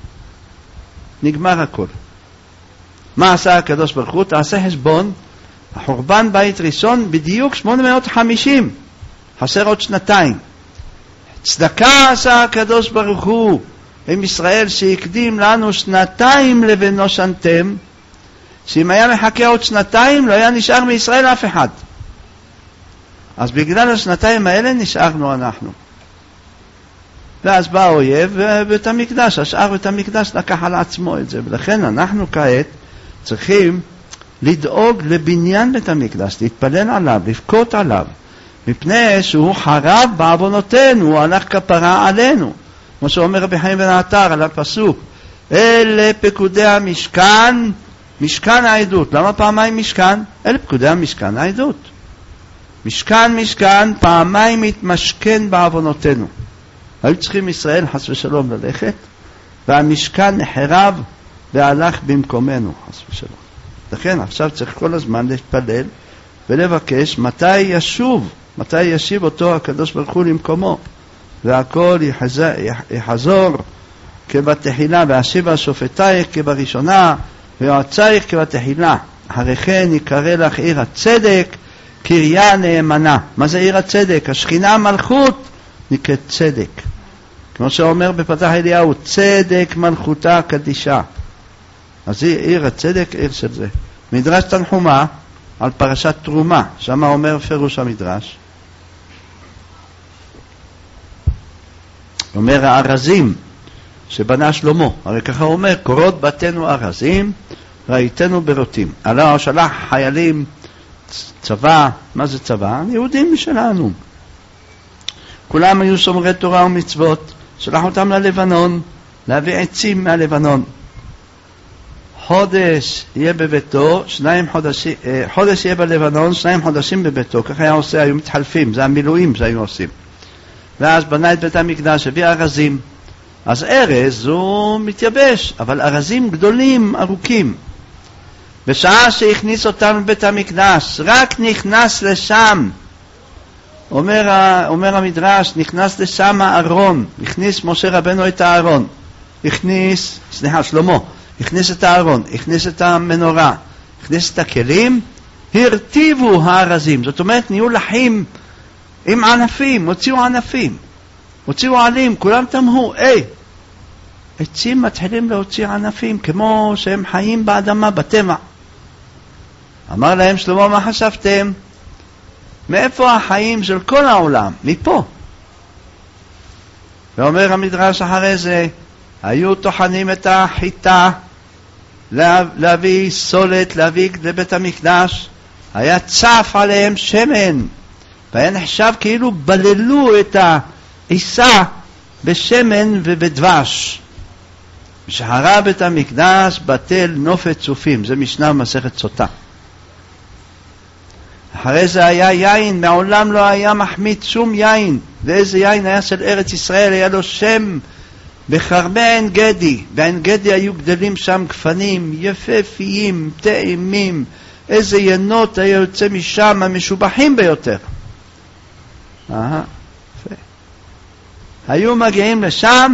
נגמר הכל. מה עשה הקדוש ברוך הוא? תעשה חשבון, החורבן בית ראשון בדיוק שמונה מאות וחמישים, חסר עוד שנתיים. צדקה עשה הקדוש ברוך הוא עם ישראל שהקדים לנו שנתיים לבנו שנתם, שאם היה מחכה עוד שנתיים לא היה נשאר מישראל אף אחד. אז בגלל השנתיים האלה נשארנו אנחנו. ואז בא האויב ובית המקדש, השאר בית המקדש לקח על עצמו את זה. ולכן אנחנו כעת צריכים לדאוג לבניין בית המקדש, להתפלל עליו, לבכות עליו, מפני שהוא חרב בעוונותינו, הוא הלך כפרה עלינו. כמו שאומר רבי חיים בן עטר על הפסוק, אלה פקודי המשכן, משכן העדות. למה פעמיים משכן? אלה פקודי המשכן העדות. משכן משכן פעמיים מתמשכן בעוונותינו. היו צריכים ישראל חס ושלום ללכת, והמשכן נחרב והלך במקומנו חס ושלום. לכן עכשיו צריך כל הזמן להתפלל ולבקש מתי ישוב, מתי ישיב אותו הקדוש ברוך הוא למקומו, והכל יחזור, יחזור כבתחילה, והשיב השופטייך כבראשונה ויועצייך כבתחילה. אחרי כן יקרא לך עיר הצדק, קריה נאמנה. מה זה עיר הצדק? השכינה מלכות נקראת צדק, כמו שאומר בפתח אליהו, צדק מלכותה קדישה. אז עיר הצדק, עיר של זה. מדרש תנחומה על פרשת תרומה, שמה אומר פירוש המדרש, אומר הארזים שבנה שלמה, הרי ככה אומר, קורות בתינו ארזים ראיתנו ברוטים. עלה שלח חיילים, צבא. מה זה צבא? יהודים משלנו, כולם היו שומרי תורה ומצוות. שלח אותם ללבנון להביא עצים מהלבנון. חודש יהיה בביתו, שניים חודשים, חודש יהיה בלבנון, שניים חודשים בביתו. ככה היה עושה, היו מתחלפים, זה המילואים שהיו עושים. ואז בנה את בית המקדש, הביא ארזים. אז ארז הוא מתייבש, אבל ארזים גדולים, ארוכים. בשעה שהכניס אותם לבית המקדש, רק נכנס לשם, אומר, אומר המדרש, נכנס לשם הארון, הכניס משה רבנו את הארון, הכניס, סליחה, שלמה, הכניס את הארון, הכניס את המנורה, הכניס את הכלים, הרטיבו הארזים. זאת אומרת, נהיו לחים עם ענפים, הוציאו ענפים, הוציאו עלים, כולם תמהו, היי, עצים מתחילים להוציא ענפים, כמו שהם חיים באדמה, בטבע. אמר להם שלמה, מה חשבתם? מאיפה החיים של כל העולם? מפה. ואומר המדרש אחרי זה, היו טוחנים את החיטה, להביא סולת, להביא לבית המקדש, היה צף עליהם שמן, והיה נחשב כאילו בללו את העיסה בשמן ובדבש. ושחרב בית המקדש בטל נופת צופים, זה משנה מסכת סוטה. אחרי זה היה יין, מעולם לא היה מחמיץ שום יין. ואיזה יין היה של ארץ ישראל, היה לו שם בחרבי עין גדי. בעין גדי היו גדלים שם גפנים יפהפיים, טעימים, איזה ינות היה יוצא משם, המשובחים ביותר. אה, יפה. היו מגיעים לשם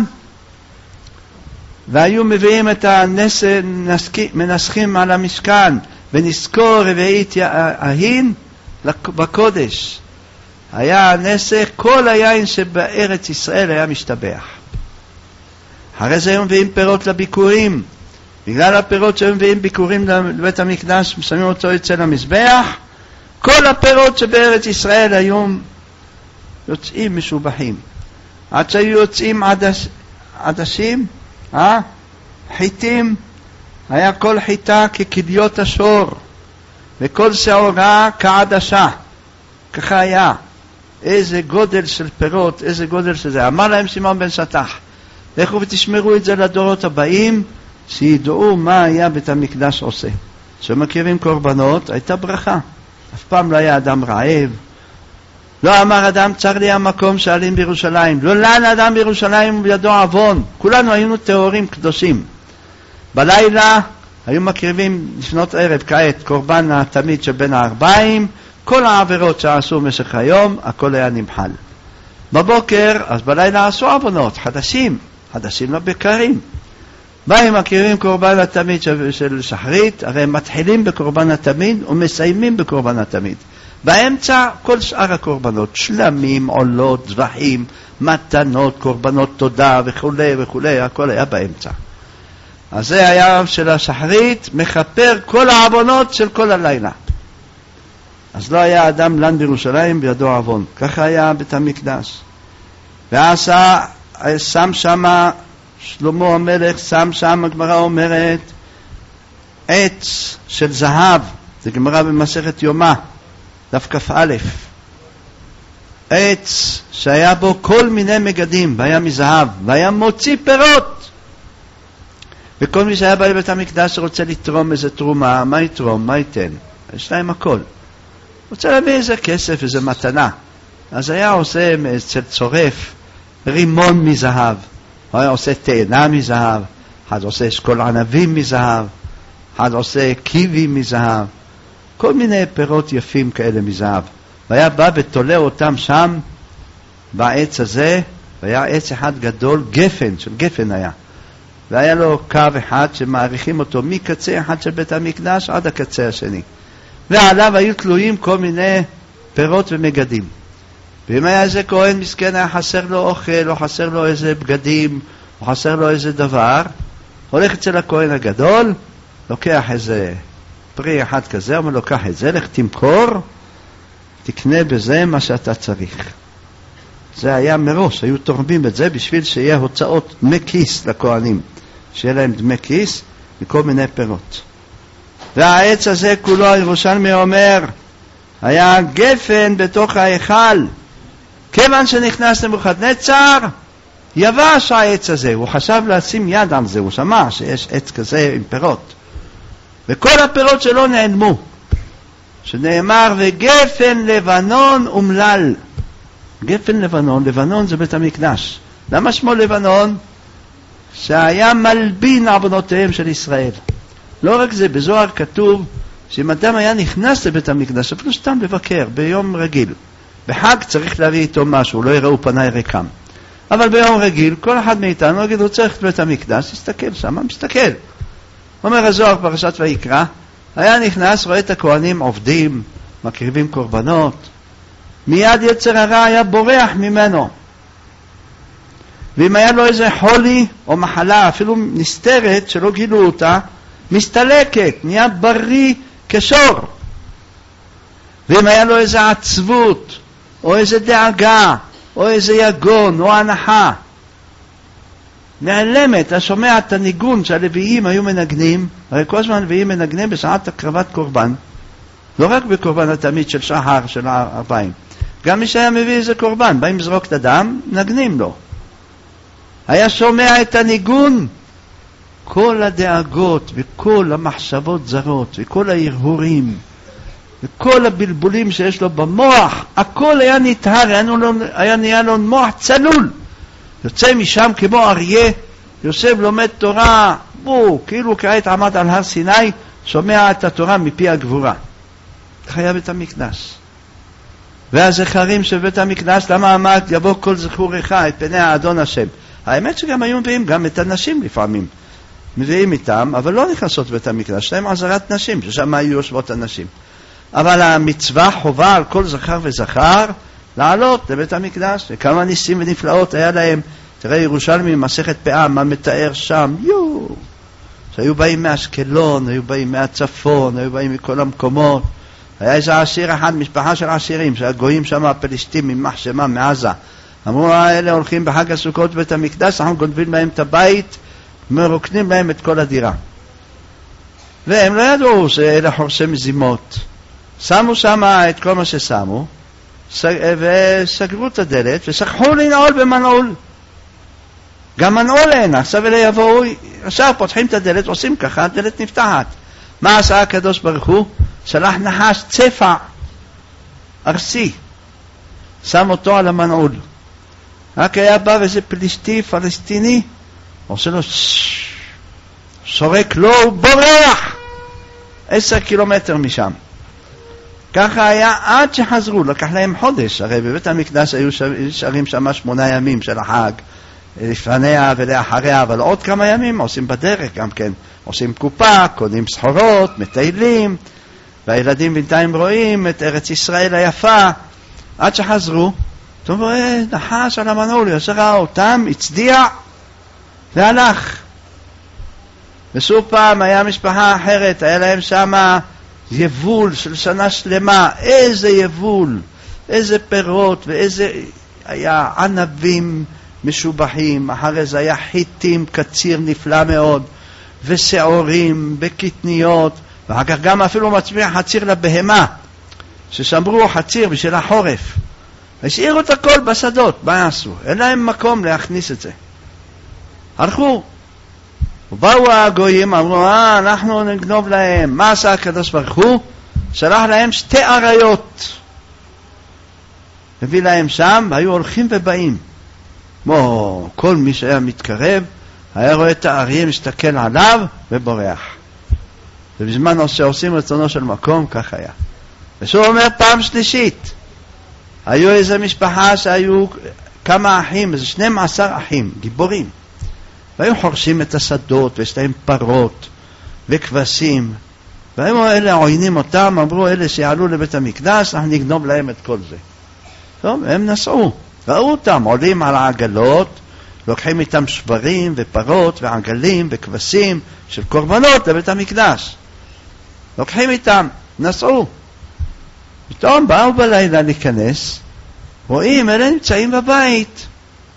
והיו מביאים את המנסחים על המשכן, ונזכור רביעית ההין בקודש. היה הנסך, כל היין שבארץ ישראל היה משתבח. אחרי זה היו מביאים פירות לביקורים. בגלל הפירות שהיו מביאים ביקורים לבית המקדש, שמים אותו אצל המזבח, כל הפירות שבארץ ישראל היו יוצאים משובחים. עד שהיו יוצאים עדש, עדשים, אה? חיטים, היה כל חיטה ככדיות השור, וכל שעורה כעדשה. ככה היה. איזה גודל של פירות, איזה גודל של זה. אמר להם שמעון בן שטח, לכו ותשמרו את זה לדורות הבאים, שידעו מה היה בית המקדש עושה. שמכירים קורבנות, הייתה ברכה. אף פעם לא היה אדם רעב. לא אמר אדם, צר לי המקום שעלים בירושלים. לא לאן אדם בירושלים ובידו עוון. כולנו היינו טהורים קדושים. בלילה היו מקריבים לפנות ערב כעת קורבן התמיד שבין הארבעים, כל העבירות שעשו במשך היום, הכל היה נמחל. בבוקר, אז בלילה עשו עוונות, חדשים, חדשים לבקרים. באים מקריבים קורבן התמיד של שחרית, הרי הם מתחילים בקורבן התמיד ומסיימים בקורבן התמיד. באמצע כל שאר הקורבנות, שלמים, עולות, זבחים, מתנות, קורבנות תודה וכו' וכו', הכל היה באמצע. אז זה היה של השחרית, מכפר כל העוונות של כל הלילה. אז לא היה אדם לן בירושלים בידו עוון. ככה היה בית המקדש. ועשה, שם שמה, שלמה המלך, שם שם, הגמרא אומרת, עץ של זהב, זה גמרא במסכת יומא, דף כ"א. עץ שהיה בו כל מיני מגדים, והיה מזהב, והיה מוציא פירות. וכל מי שהיה בא לבית המקדש רוצה לתרום איזה תרומה, מה יתרום, מה ייתן? יש להם הכל. רוצה להביא איזה כסף, איזה מתנה. אז היה עושה אצל צורף רימון מזהב, היה עושה תאנה מזהב, אחד עושה אשכול ענבים מזהב, אחד עושה קיבי מזהב, כל מיני פירות יפים כאלה מזהב. והיה בא ותולה אותם שם בעץ הזה, והיה עץ אחד גדול, גפן, של גפן היה. והיה לו קו אחד שמעריכים אותו מקצה אחד של בית המקדש עד הקצה השני. ועליו היו תלויים כל מיני פירות ומגדים. ואם היה איזה כהן מסכן היה חסר לו אוכל, או חסר לו איזה בגדים, או חסר לו איזה דבר, הולך אצל הכהן הגדול, לוקח איזה פרי אחד כזה, אומר לוקח את זה, לך תמכור, תקנה בזה מה שאתה צריך. זה היה מראש, היו תורמים את זה בשביל שיהיה הוצאות דמי כיס לכהנים, שיהיה להם דמי כיס מכל מיני פירות. והעץ הזה כולו, הירושלמי אומר, היה גפן בתוך ההיכל. כיוון שנכנס נבוכדנצר, יבש העץ הזה. הוא חשב לשים יד על זה, הוא שמע שיש עץ כזה עם פירות. וכל הפירות שלו נעלמו. שנאמר, וגפן לבנון אומלל. גפן לבנון, לבנון זה בית המקדש. למה שמו לבנון? שהיה מלבין עוונותיהם של ישראל. לא רק זה, בזוהר כתוב שאם אדם היה נכנס לבית המקדש, אפילו סתם לבקר ביום רגיל, בחג צריך להביא איתו משהו, לא יראו פניי ריקם. אבל ביום רגיל, כל אחד מאיתנו יגיד, הוא צריך לבית המקדש, יסתכל שם, מסתכל. אומר הזוהר פרשת ויקרא, היה נכנס, רואה את הכהנים עובדים, מקריבים קורבנות, מיד יצר הרע היה בורח ממנו. ואם היה לו איזה חולי או מחלה, אפילו נסתרת, שלא גילו אותה, מסתלקת, נהיה בריא כשור. ואם היה לו איזה עצבות, או איזה דאגה, או איזה יגון, או הנחה, נעלמת. אתה שומע את הניגון שהלוויים היו מנגנים, הרי כל הזמן הלוויים מנגנים בשעת הקרבת קורבן, לא רק בקורבן התמיד של שחר, של ארבעים. גם מי שהיה מביא איזה קורבן, באים לזרוק את הדם, נגנים לו. היה שומע את הניגון, כל הדאגות וכל המחשבות זרות וכל ההרהורים וכל הבלבולים שיש לו במוח, הכל היה נטהר, היה, היה נהיה לו מוח צלול. יוצא משם כמו אריה, יוסף לומד תורה, בו, כאילו כעת עמד על הר סיני, שומע את התורה מפי הגבורה. חיה בית המקדש. והזכרים של בית המקדש, למה עמד יבוא כל זכורך את פני האדון השם? האמת שגם היו מביאים גם את הנשים לפעמים. מביאים איתם, אבל לא נכנסות בית המקדש, להם עזרת נשים, ששם היו יושבות הנשים. אבל המצווה חובה על כל זכר וזכר לעלות לבית המקדש, וכמה ניסים ונפלאות היה להם. תראה ירושלמי מסכת פאה, מה מתאר שם, יו, שהיו באים מאשקלון, היו באים מהצפון, היו באים מכל המקומות. היה איזה עשיר אחד, משפחה של עשירים, שהגויים שם הפלסטים ממחשמה מעזה. אמרו, אלה הולכים בחג הסוכות בית המקדש, אנחנו גונבים להם את הבית, מרוקנים להם את כל הדירה. והם לא ידעו שאלה חורשי מזימות. שמו שם את כל מה ששמו, וסגרו את הדלת, ושכחו לנעול במנעול. גם מנעול אין, עכשיו אלה יבואו, עכשיו פותחים את הדלת, עושים ככה, הדלת נפתחת. מה עשה הקדוש ברוך הוא? שלח נחש צפע, ארסי, שם אותו על המנעול. רק היה בא וזה פלישתי, פלסטיני, עושה לו שורק לו, הוא בורח עשר קילומטר משם. ככה היה עד שחזרו, לקח להם חודש, הרי בבית המקדש היו שרים שם שמונה ימים של החג, לפניה ולאחריה, אבל עוד כמה ימים עושים בדרך גם כן, עושים קופה, קונים סחורות, מטיילים, והילדים בינתיים רואים את ארץ ישראל היפה, עד שחזרו, אתה רואה, נחש על המנעול, ישר ראה אותם, הצדיע, והלך. ושוב פעם היה משפחה אחרת, היה להם שם יבול של שנה שלמה, איזה יבול, איזה פירות, ואיזה, היה ענבים משובחים, אחרי זה היה חיטים, קציר נפלא מאוד, ושעורים, בקטניות, ואחר כך גם אפילו מצמיח חציר לבהמה, ששמרו חציר בשביל החורף. השאירו את הכל בשדות, מה יעשו? אין להם מקום להכניס את זה. הלכו, ובאו הגויים, אמרו, אה, אנחנו נגנוב להם. מה עשה הקדוש ברוך הוא? שלח להם שתי עריות. הביא להם שם, והיו הולכים ובאים. כמו כל מי שהיה מתקרב, היה רואה את האריה מסתכל עליו ובורח. ובזמן שעושים רצונו של מקום, כך היה. ושוב אומר פעם שלישית, היו איזו משפחה שהיו כמה אחים, איזה שנים עשר אחים, גיבורים. והיו חורשים את השדות, ויש להם פרות וכבשים. והיו אלה עוינים אותם, אמרו אלה שיעלו לבית המקדש, אנחנו נגנוב להם את כל זה. טוב, הם נסעו, ראו אותם, עולים על העגלות, לוקחים איתם שברים ופרות ועגלים וכבשים של קורבנות לבית המקדש. לוקחים איתם, נסעו. פתאום באו בלילה להיכנס, רואים, אלה נמצאים בבית,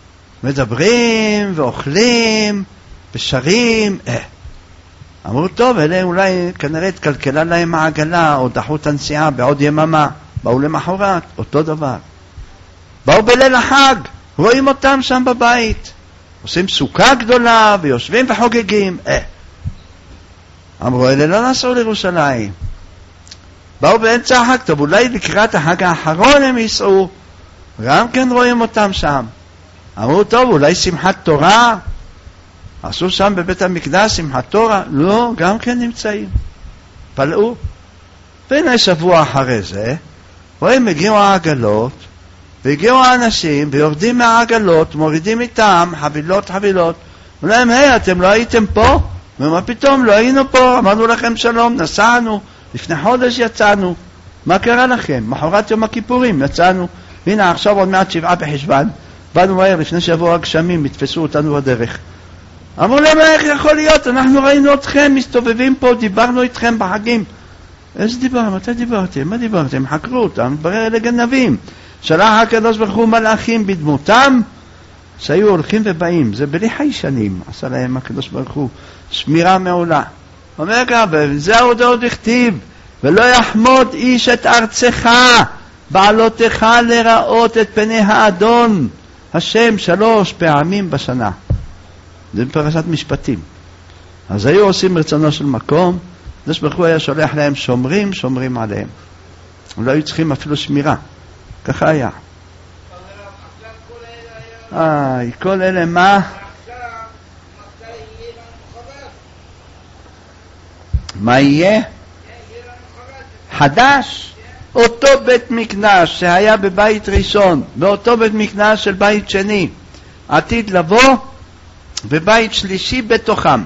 מדברים ואוכלים ושרים. אה. אמרו, טוב, אלה אולי כנראה התקלקלה להם העגלה, או דחו את הנסיעה בעוד יממה. באו למחרת, אותו דבר. באו בליל החג, רואים אותם שם בבית, עושים סוכה גדולה ויושבים וחוגגים. אה. אמרו, אלה לא נסעו לירושלים. באו באמצע החג, טוב, אולי לקראת החג האחרון הם ייסעו, גם כן רואים אותם שם. אמרו, טוב, אולי שמחת תורה, עשו שם בבית המקדש שמחת תורה, לא, גם כן נמצאים. פלאו. והנה שבוע אחרי זה, רואים, הגיעו העגלות, והגיעו האנשים, ויורדים מהעגלות, מורידים איתם חבילות חבילות. אומרים, היי, אתם לא הייתם פה? ומה פתאום, לא היינו פה, אמרנו לכם שלום, נסענו, לפני חודש יצאנו. מה קרה לכם? מחרת יום הכיפורים יצאנו. הנה, עכשיו עוד מעט שבעה בחשבן. באנו מהר, לפני שבוע הגשמים, התפסו אותנו בדרך. אמרו להם, איך יכול להיות? אנחנו ראינו אתכם, מסתובבים פה, דיברנו איתכם בחגים. איזה דיברתם? מתי דיברתם? מה דיברתם? חקרו אותם, מתברר אלה גנבים. שלח הקדוש ברוך הוא מלאכים בדמותם, שהיו הולכים ובאים. זה בלי חיישנים, עשה להם הקדוש ברוך הוא שמירה מעולה. אומר כך, וזה עוד עוד הכתיב, ולא יחמוד איש את ארצך, בעלותך לראות את פני האדון, השם שלוש פעמים בשנה. זה בפרשת משפטים. אז היו עושים רצונו של מקום, הקדוש ברוך הוא היה שולח להם שומרים, שומרים עליהם. לא היו צריכים אפילו שמירה. ככה היה. איי, כל אלה מה? מה יהיה? חדש? אותו בית מקדש שהיה בבית ראשון, באותו בית מקדש של בית שני, עתיד לבוא בבית שלישי בתוכם.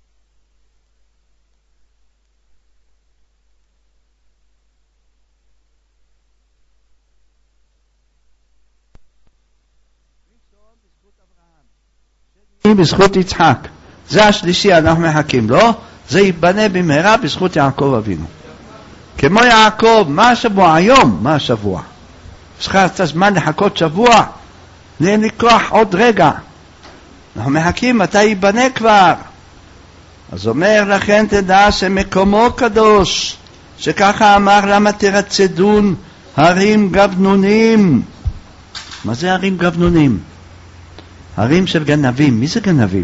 בזכות יצחק, זה השלישי, אנחנו מחכים לו, זה ייבנה במהרה בזכות יעקב אבינו. כמו יעקב, מה השבוע? היום, מה השבוע? יש לך את הזמן לחכות שבוע? אין לי כוח עוד רגע. אנחנו מחכים, מתי ייבנה כבר? אז אומר לכן תדע שמקומו קדוש, שככה אמר למה תרצדון הרים גבנונים. מה זה הרים גבנונים? הרים של גנבים. מי זה גנבים?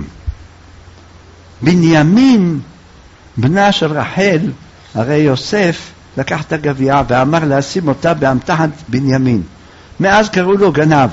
בנימין, בנה של רחל, הרי יוסף לקח את הגביעה ואמר לשים אותה באמתחת בנימין. מאז קראו לו גנב.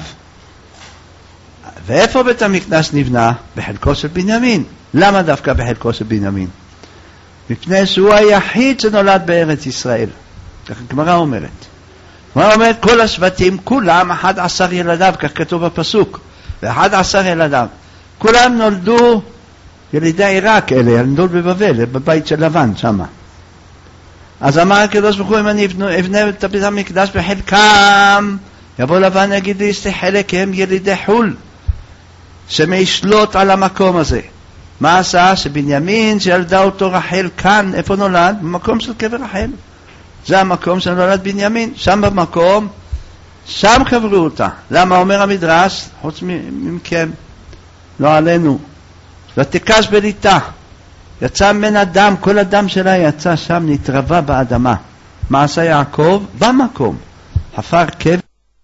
ואיפה בית המקדש נבנה? בחלקו של בנימין. למה דווקא בחלקו של בנימין? מפני שהוא היחיד שנולד בארץ ישראל. כך הגמרא אומרת. הגמרא אומרת כל השבטים, כולם אחד עשר ילדיו, כך כתוב בפסוק. ואחד עשר ילדיו. כולם נולדו ילידי עיראק, אלה נולדו בבבל, בבית של לבן שמה. אז אמר הקדוש ברוך הוא, אם אני אבנה את בית המקדש בחלקם, יבוא לבן יגיד לי, יש לי חלק, הם ילידי חול, שמיישלוט על המקום הזה. מה עשה? שבנימין שילדה אותו רחל כאן, איפה נולד? במקום של קבר רחל. זה המקום שנולד בנימין, שם במקום, שם קברו אותה. למה אומר המדרש? חוץ מכם, לא עלינו. ותקש בליטה, יצא מן הדם, כל הדם שלה יצא שם, נתרבה באדמה. מה עשה יעקב? במקום, חפר קבר.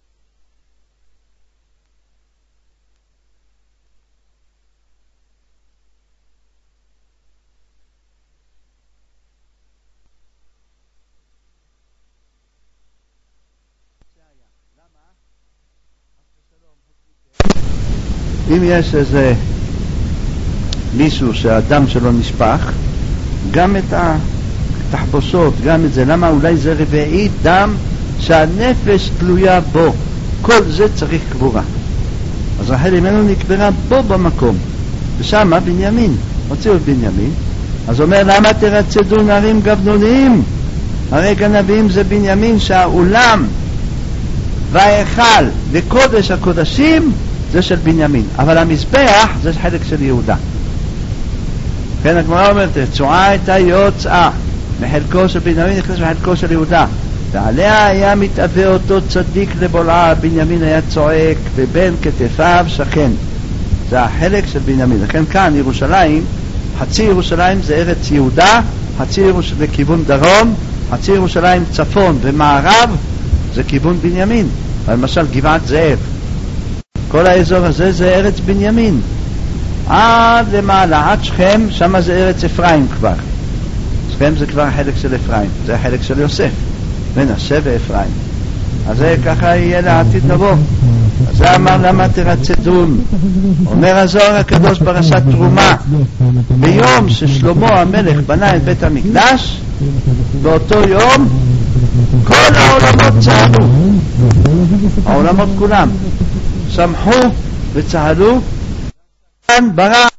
אם יש איזה מישהו שהדם שלו נשפך, גם את התחבושות, גם את זה, למה אולי זה רביעי דם שהנפש תלויה בו, כל זה צריך קבורה. אז רחל אמנו נקברה בו במקום, ושם בנימין, הוציאו את בנימין. אז אומר, למה תרצדו נערים גבנונים? הרי גנבים זה בנימין, שהאולם וההיכל וקודש הקודשים זה של בנימין, אבל המזבח זה חלק של יהודה. כן, הגמרא אומרת, צועה הייתה יוצאה מחלקו של בנימין נכנס מחלקו של יהודה, ועליה היה מתאווה אותו צדיק לבולעה, בנימין היה צועק ובין כתפיו שכן. זה החלק של בנימין. לכן כאן ירושלים, חצי ירושלים זה ארץ יהודה, חצי ירושלים לכיוון דרום, חצי ירושלים צפון ומערב זה כיוון בנימין. למשל גבעת זאב, כל האזור הזה זה ארץ בנימין, עד למעלה, עד שכם, שם זה ארץ אפרים כבר. שכם זה כבר החלק של אפרים, זה החלק של יוסף, מנשה ואפרים. אז זה ככה יהיה לעתיד לבוא. אז זה אמר למה תרצדון. אומר הזוהר הקדוש פרשת תרומה, ביום ששלמה המלך בנה את בית המקדש, באותו יום כל העולמות צהלו, העולמות כולם שמחו וצהלו. השטן ברח,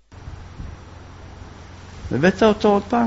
הבאת אותו עוד פעם.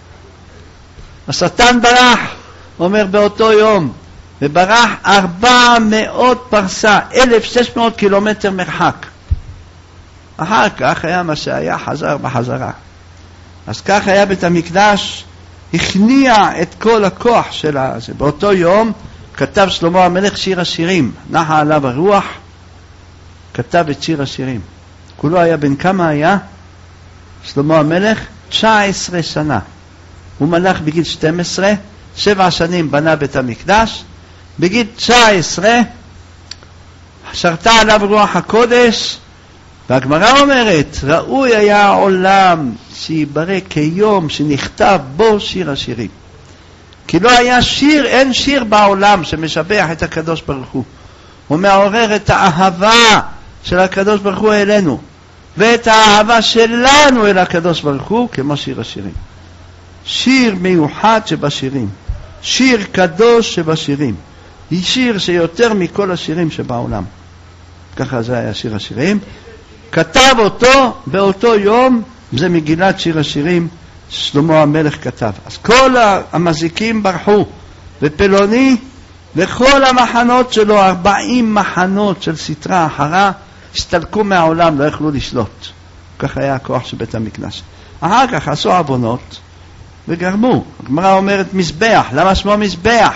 השטן ברח, אומר באותו יום, וברח ארבע מאות פרסה, אלף שש מאות קילומטר מרחק. אחר כך היה מה שהיה, חזר בחזרה. אז כך היה בית המקדש, הכניע את כל הכוח שלה. באותו יום כתב שלמה המלך שיר השירים, נחה עליו הרוח, כתב את שיר השירים. כולו היה בן כמה היה? שלמה המלך תשע עשרה שנה. הוא מלך בגיל שתים עשרה, שבע שנים בנה בית המקדש, בגיל תשע עשרה שרתה עליו רוח הקודש. והגמרא אומרת, ראוי היה העולם שיברא כיום שנכתב בו שיר השירים. כי לא היה שיר, אין שיר בעולם שמשבח את הקדוש ברוך הוא. הוא מעורר את האהבה של הקדוש ברוך הוא אלינו, ואת האהבה שלנו אל הקדוש ברוך הוא, כמו שיר השירים. שיר מיוחד שבשירים, שיר קדוש שבשירים, היא שיר שיותר מכל השירים שבעולם. ככה זה היה שיר השירים. כתב אותו באותו יום, זה מגילת שיר השירים, שלמה המלך כתב. אז כל המזיקים ברחו, ופלוני וכל המחנות שלו, ארבעים מחנות של סתרה אחרה, הסתלקו מהעולם, לא יכלו לשלוט. כך היה הכוח של בית המקדש. אחר כך עשו עוונות וגרמו. הגמרא אומרת מזבח. למה שמו מזבח?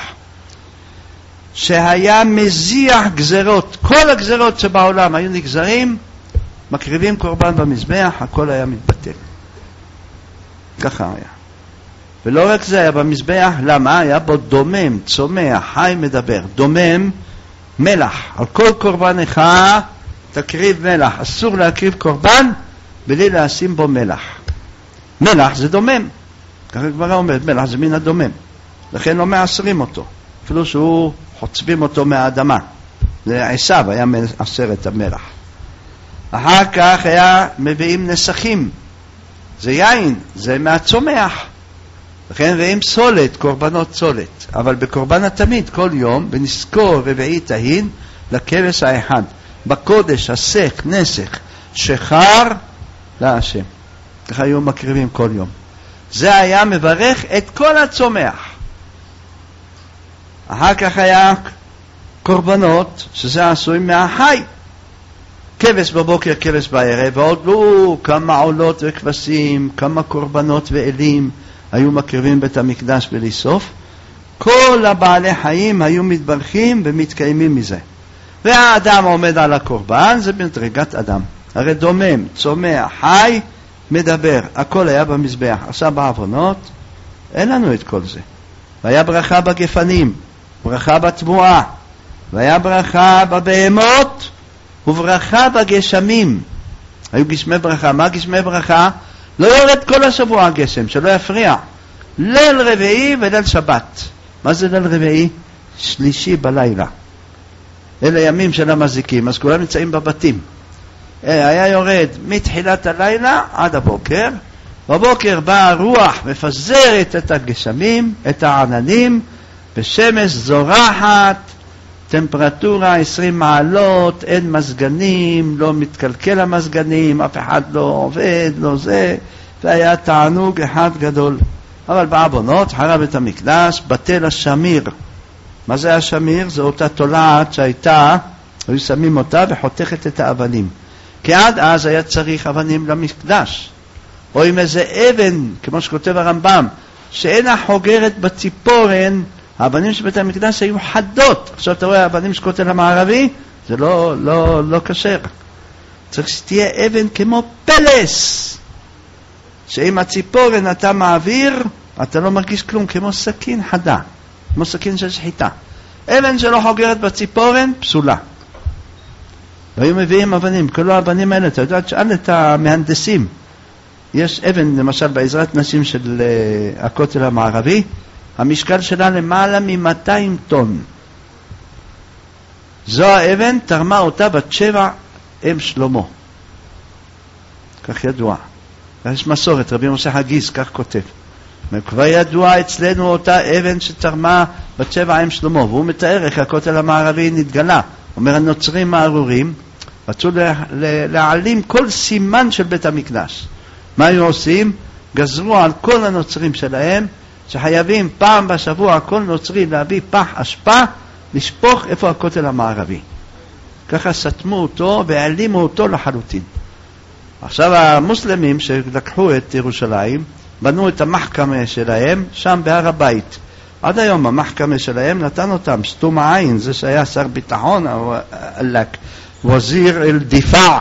שהיה מזיח גזרות. כל הגזרות שבעולם היו נגזרים, מקריבים קורבן במזבח, הכל היה מתבטל. ככה היה. ולא רק זה היה במזבח, למה? היה בו דומם, צומח, חי, מדבר. דומם, מלח. על כל קורבן אחד תקריב מלח. אסור להקריב קורבן בלי לשים בו מלח. מלח זה דומם. ככה כבר אומרת, מלח זה מן הדומם. לכן לא מעשרים אותו. אפילו שהוא חוצבים אותו מהאדמה. זה עשיו היה מעשר את המלח. אחר כך היה מביאים נסכים. זה יין, זה מהצומח. לכן מביאים סולת, קורבנות סולת. אבל בקורבן התמיד, כל יום, בנזכור רביעי תהין, לכבש האחד. בקודש, הסך, נסך, שחר, להשם. ככה היו מקריבים כל יום. זה היה מברך את כל הצומח. אחר כך היה קורבנות, שזה עשוי מהחי. כבש בבוקר, כבש בערב, ועוד לא כמה עולות וכבשים, כמה קורבנות ואלים היו מקריבים בית המקדש בלי סוף. כל הבעלי חיים היו מתברכים ומתקיימים מזה. והאדם עומד על הקורבן, זה במדרגת אדם. הרי דומם, צומח, חי, מדבר, הכל היה במזבח. עכשיו בעוונות, אין לנו את כל זה. והיה ברכה בגפנים, ברכה בתבואה, והיה ברכה בבהמות, וברכה בגשמים. היו גשמי ברכה. מה גשמי ברכה? לא יורד כל השבוע הגשם, שלא יפריע. ליל רביעי וליל שבת. מה זה ליל רביעי? שלישי בלילה. אלה ימים של המזיקים, אז כולם נמצאים בבתים. היה יורד מתחילת הלילה עד הבוקר. בבוקר באה הרוח, מפזרת את הגשמים, את העננים, בשמש זורחת, טמפרטורה עשרים מעלות, אין מזגנים, לא מתקלקל המזגנים, אף אחד לא עובד, לא זה, והיה תענוג אחד גדול. אבל בעוונות חרב בית המקדש, בטל השמיר. מה זה השמיר? זו אותה תולעת שהייתה, היו שמים אותה וחותכת את האבנים. כי עד אז היה צריך אבנים למקדש. או עם איזה אבן, כמו שכותב הרמב"ם, שאינה חוגרת בציפורן, האבנים של בית המקדש היו חדות. עכשיו אתה רואה, האבנים של כותל המערבי, זה לא, לא, לא קשר. צריך שתהיה אבן כמו פלס, שאם הציפורן אתה מעביר, אתה לא מרגיש כלום, כמו סכין חדה, כמו סכין של שחיטה. אבן שלא חוגרת בציפורן, פסולה. והיו מביאים אבנים, כל האבנים האלה, אתה יודע, תשאל את המהנדסים. יש אבן, למשל, בעזרת נשים של uh, הכותל המערבי, המשקל שלה למעלה מ-מאתיים טון. זו האבן, תרמה אותה בת שבע אם שלמה. כך ידוע. יש מסורת, רבי משה הגיס, כך כותב. וכבר ידוע אצלנו אותה אבן שתרמה בת שבע אם שלמה, והוא מתאר איך הכותל המערבי נתגלה. אומר, הנוצרים הארורים רצו להעלים כל סימן של בית המקדש. מה היו עושים? גזרו על כל הנוצרים שלהם שחייבים פעם בשבוע כל נוצרי להביא פח אשפה, לשפוך איפה הכותל המערבי. ככה סתמו אותו והעלימו אותו לחלוטין. עכשיו המוסלמים שלקחו את ירושלים בנו את המחכמה שלהם שם בהר הבית. עד היום המחכמה שלהם נתן אותם סתום העין, זה שהיה שר ביטחון, וזיר אל דיפע.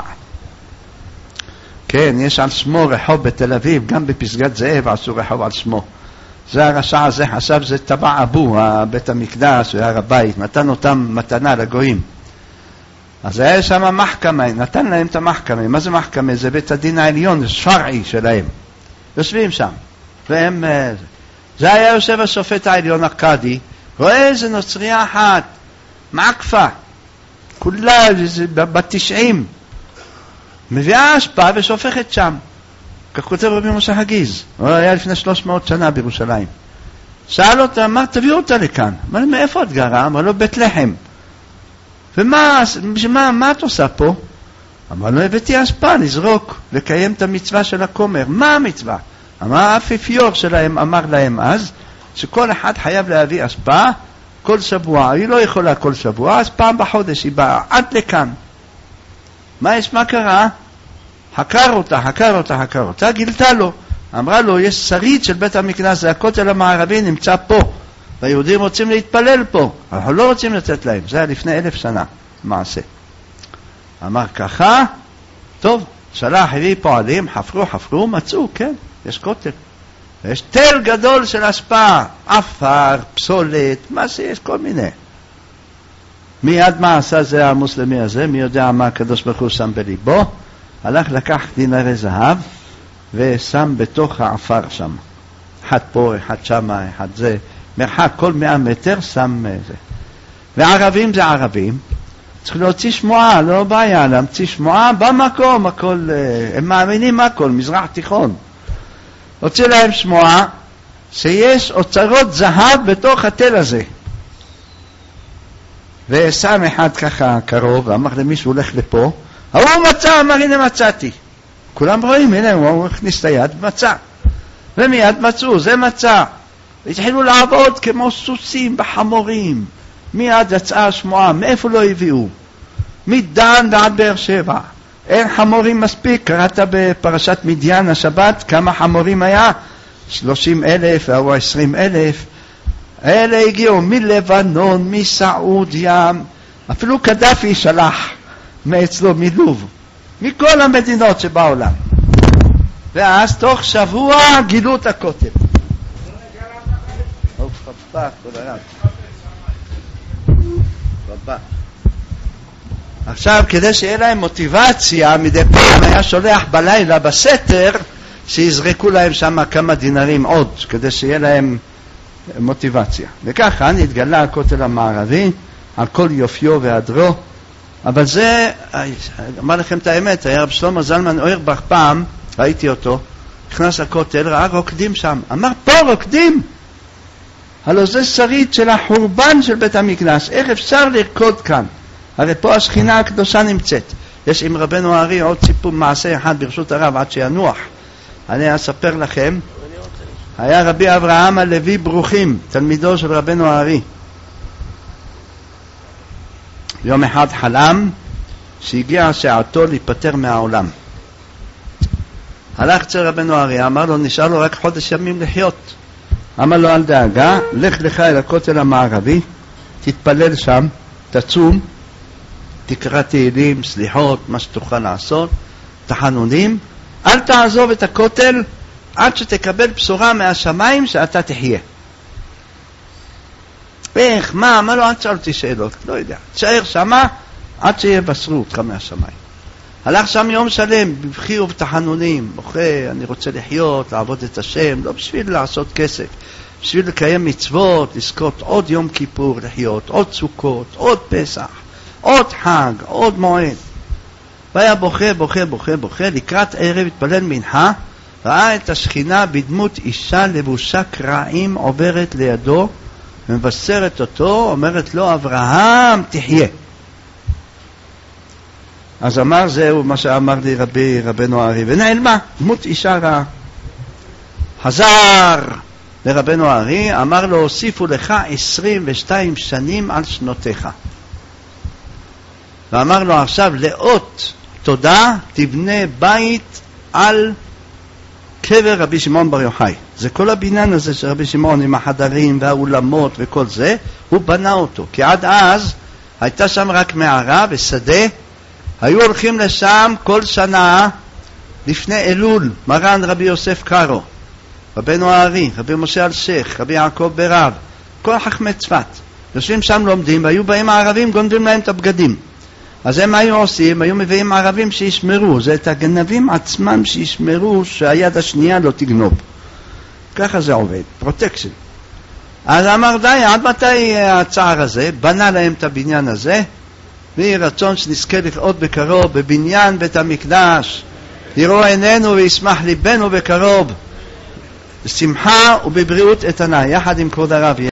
כן, יש על שמו רחוב בתל אביב, גם בפסגת זאב עשו רחוב על שמו. זה הרשע הזה חשב, זה טבע אבו, בית המקדש והר הבית, נתן אותם מתנה לגויים. אז היה שם מחכמה, נתן להם את המחכמה. מה זה מחכמה? זה בית הדין העליון, שרעי שלהם. יושבים שם. והם, זה היה יושב השופט העליון הקאדי, רואה איזה נוצריה אחת, מעקפה, כולה בתשעים, מביאה אשפה ושופכת שם. כך כותב רבי משה הגיז, הוא היה לפני שלוש מאות שנה בירושלים. שאל אותה, מה, תביאו אותה לכאן. אמר לי, מאיפה את גרה? אמר לו, בית לחם. ומה, מה, מה את עושה פה? אמר לו, הבאתי אשפה, לזרוק, לקיים את המצווה של הכומר. מה המצווה? אמר, האפיפיור שלהם אמר להם אז, שכל אחד חייב להביא אשפה כל שבוע. היא לא יכולה כל שבוע, אז פעם בחודש היא באה עד לכאן. מה יש, מה קרה? חקר אותה, חקר אותה, חקר אותה, גילתה לו. אמרה לו, יש שריד של בית המקדש, זה הכותל המערבי, נמצא פה. והיהודים רוצים להתפלל פה. אנחנו לא רוצים לתת להם. זה היה לפני אלף שנה, מעשה. אמר ככה, טוב, שלח, הביא פועלים, חפרו, חפרו, מצאו, כן, יש כותל. יש תל גדול של השפעה, אפר, פסולת, מה שיש, כל מיני. מיד מה עשה זה המוסלמי הזה, מי יודע מה הקדוש ברוך הוא שם בליבו, הלך לקח דינרי זהב, ושם בתוך האפר שם. אחד פה, אחד שם, אחד זה, מרחק כל מאה מטר שם זה. וערבים זה ערבים, צריך להוציא שמועה, לא בעיה, להמציא שמועה במקום, הכל, הם מאמינים הכל, מזרח תיכון. הוציא להם שמועה, שיש אוצרות זהב בתוך התל הזה. ושם אחד ככה קרוב, ואמר למישהו הולך לפה, הוא מצא, אמר הנה מצאתי. כולם רואים, הנה הוא הכניס את היד ומצא. ומיד מצאו, זה מצא. התחילו לעבוד כמו סוסים בחמורים. מיד יצאה השמועה, מאיפה לא הביאו? מדן ועד באר שבע. אין חמורים מספיק, קראת בפרשת מדיין השבת, כמה חמורים היה? שלושים אלף והוא עשרים אלף. אלה הגיעו מלבנון, מסעודיה, אפילו קדאפי שלח מאצלו מלוב, מכל המדינות שבעולם. ואז תוך שבוע גילו את הכותל. עכשיו, כדי שיהיה להם מוטיבציה, מדי פעם היה שולח בלילה בסתר שיזרקו להם שם כמה דינרים עוד, כדי שיהיה להם מוטיבציה. וככה נתגלה הכותל המערבי על כל יופיו והדרו. אבל זה, אמר לכם את האמת, היה רב שלמה זלמן אוירבך פעם, ראיתי אותו, נכנס לכותל, ראה רוקדים שם, אמר פה רוקדים, הלוא זה שריד של החורבן של בית המקדש, איך אפשר לרקוד כאן? הרי פה השכינה הקדושה נמצאת. יש עם רבנו הארי עוד סיפור מעשה אחד ברשות הרב עד שינוח. אני אספר לכם, היה רבי אברהם הלוי ברוכים, תלמידו של רבנו הארי. יום אחד חלם שהגיע שעתו להיפטר מהעולם. הלך אצל רבנו הארי, אמר לו, נשאר לו רק חודש ימים לחיות. אמר לו, אל דאגה, לך לך אל הכותל המערבי, תתפלל שם, תצום, תקרא תהילים, סליחות, מה שתוכל לעשות, תחנונים, אל תעזוב את הכותל עד שתקבל בשורה מהשמיים שאתה תחיה. איך, מה, מה לא, אל תשאל אותי שאלות, לא יודע. תשאר שמה עד שיבשרו אותך מהשמיים. הלך שם יום שלם, בבכי ובתחנונים, בוכה, אני רוצה לחיות, לעבוד את השם, לא בשביל לעשות כסף, בשביל לקיים מצוות, לזכות עוד יום כיפור לחיות, עוד סוכות, עוד פסח, עוד חג, עוד מועד. והיה בוכה, בוכה, בוכה, בוכה, לקראת ערב התפלל מנחה, ראה את השכינה בדמות אישה לבושה קרעים עוברת לידו, ומבשרת אותו, אומרת לו, אברהם, תחיה. אז אמר, זהו מה שאמר לי רבי, רבנו הארי, ונעלמה, דמות אישה רעה. חזר לרבנו הארי, אמר לו, הוסיפו לך עשרים ושתיים שנים על שנותיך. ואמר לו, עכשיו לאות תודה, תבנה בית על קבר רבי שמעון בר יוחאי. זה כל הבניין הזה של רבי שמעון עם החדרים והאולמות וכל זה, הוא בנה אותו. כי עד אז הייתה שם רק מערה ושדה, היו הולכים לשם כל שנה לפני אלול, מרן רבי יוסף קארו, רבנו הארי, רבי משה אלשיך, רבי יעקב ברב, כל חכמי צפת. יושבים שם לומדים, והיו באים הערבים, גונבים להם את הבגדים. אז הם היו עושים, היו מביאים ערבים שישמרו, זה את הגנבים עצמם שישמרו שהיד השנייה לא תגנוב. ככה זה עובד, פרוטקשן. אז אמר די, עד מתי הצער הזה? בנה להם את הבניין הזה, ויהי רצון שנזכה לחיות בקרוב בבניין בית המקדש, יראו עינינו וישמח ליבנו בקרוב, בשמחה ובבריאות איתנה, יחד עם כבוד הרב.